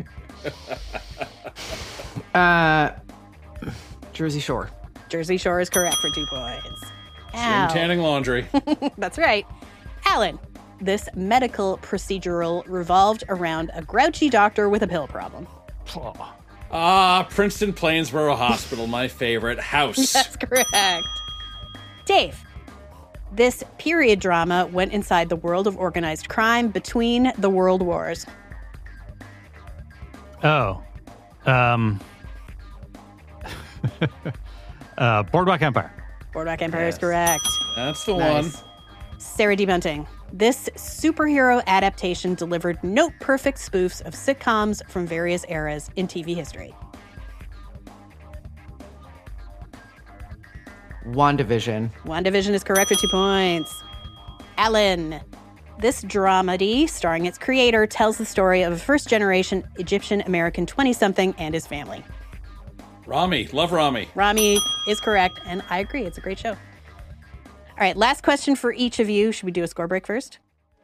Jersey Shore. Jersey Shore is correct for 2 points. Jim Tanning Laundry. That's right. Alan, this medical procedural revolved around a grouchy doctor with a pill problem. Princeton Plainsboro Hospital, my favorite. House. That's correct. Dave, This period drama went inside the world of organized crime between the world wars. Oh. Boardwalk Empire. Boardwalk Empire is correct. That's the one. Sarah D. Bunting. This superhero adaptation delivered note-perfect spoofs of sitcoms from various eras in TV history. WandaVision. WandaVision is correct for 2 points. Alan. This dramedy, starring its creator, tells the story of a first-generation Egyptian-American 20-something and his family. Rami. Love Rami. Rami is correct, and I agree. It's a great show. All right, last question for each of you. Should we do a score break first?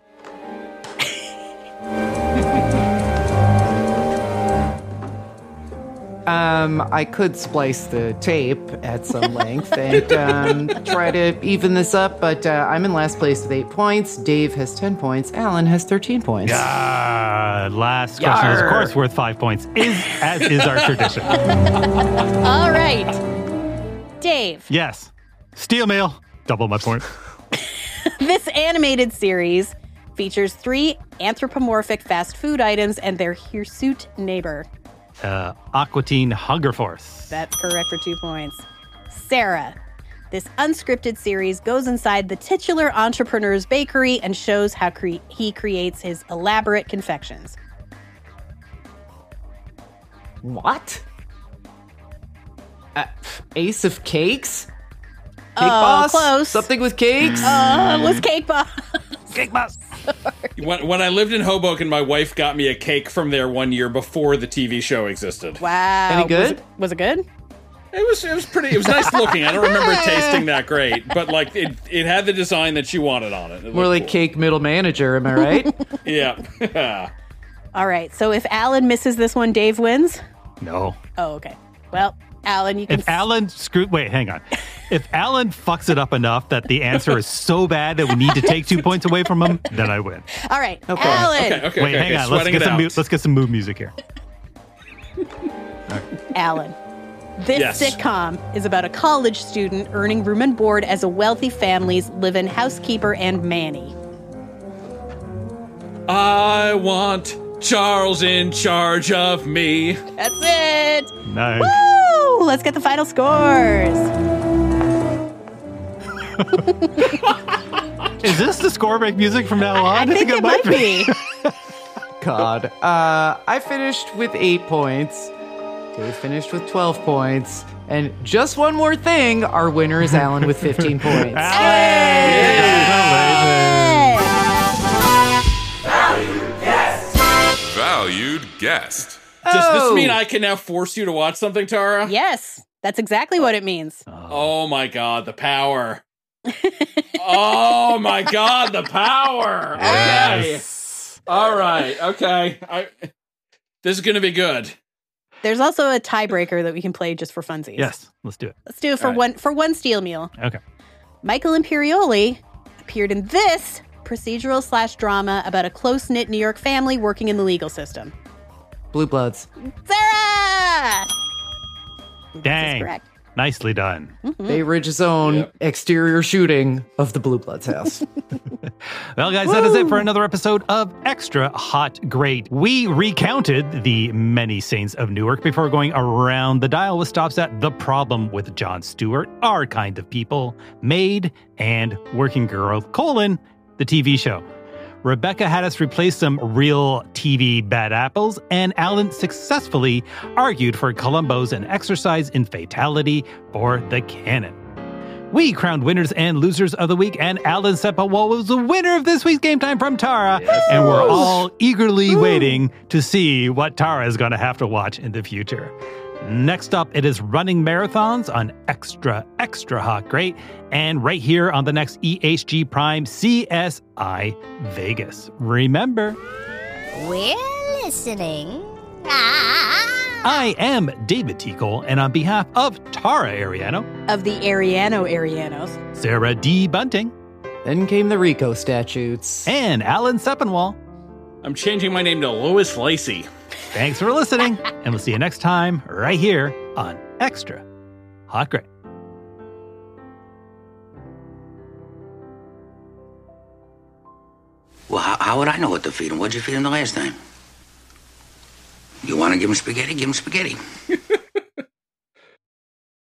I could splice the tape at some length and try to even this up, but I'm in last place with 8 points. Dave has 10 points. Alan has 13 points. Last question is, of course, worth 5 points, as is our tradition. All right. Dave. Yes. Steel mail. Double my point. This animated series features 3 anthropomorphic fast food items and their hirsute neighbor. Aqua Teen Hunger Force. That's correct for 2 points. Sarah. This unscripted series goes inside the titular entrepreneur's bakery and shows how he creates his elaborate confections. What? Ace of Cakes? Cake Boss? Close. Something with cakes? Was Cake Boss. Cake Boss. When I lived in Hoboken, my wife got me a cake from there one year before the TV show existed. Wow. Any good? Was it good? It was pretty. It was nice looking. I don't remember it tasting that great, but like it had the design that she wanted on it. More like cool. Cake middle manager, am I right? Yeah. All right. So if Alan misses this one, Dave wins? No. Oh, okay. Well, Alan, you can... If Alan hang on. If Alan fucks it up enough that the answer is so bad that we need to take 2 points away from him, then I win. All right, okay. Alan. Okay. Wait, hang on. Let's get some mood music here. Alan, this sitcom is about a college student earning room and board as a wealthy family's live-in housekeeper and Manny. I want Charles in charge of me. That's it. Nice. Woo! Let's get the final scores. Is this the score break music from now on? I think it might be. God. I finished with 8 points. Dave finished with 12 points. And just one more thing, our winner is Alan with 15 points. Valued guest. Does this mean I can now force you to watch something, Tara? Yes, that's exactly what it means. Oh my God, the power. Oh my God, the power. Okay. Yes. All right. Okay. This is going to be good. There's also a tiebreaker that we can play just for funsies. Yes, let's do it. Let's do it for one steel meal. Okay. Michael Imperioli appeared in this procedural/drama about a close-knit New York family working in the legal system. Blue Bloods. Sarah! Dang. That's correct. Nicely done. Mm-hmm. Bay Ridge's own exterior shooting of the Blue Bloods house. Well, guys, that is it for another episode of Extra Hot Great. We recounted the many saints of Newark before going around the dial with stops at The Problem with Jon Stewart, Our Kind of People, Maid, and Working Girl, the TV show. Rebecca had us replace some real TV bad apples, and Alan successfully argued for Columbo's An Exercise in Fatality for the canon. We crowned winners and losers of the week, and Alan Sepinwall was the winner of this week's Game Time from Tara, and we're all eagerly waiting to see what Tara is going to have to watch in the future. Next up, it is running marathons on Extra Hot Great, and right here on the next EHG Prime CSI Vegas. Remember, we're listening. I am David T. Cole, and on behalf of Tara Ariano, of the Arianos, Sarah D. Bunting, then came the Rico statutes, and Alan Sepinwall. I'm changing my name to Louis Lacey. Thanks for listening, and we'll see you next time right here on Extra Hot Great. Well, how would I know what to feed him? What'd you feed him the last time? You want to give him spaghetti? Give him spaghetti.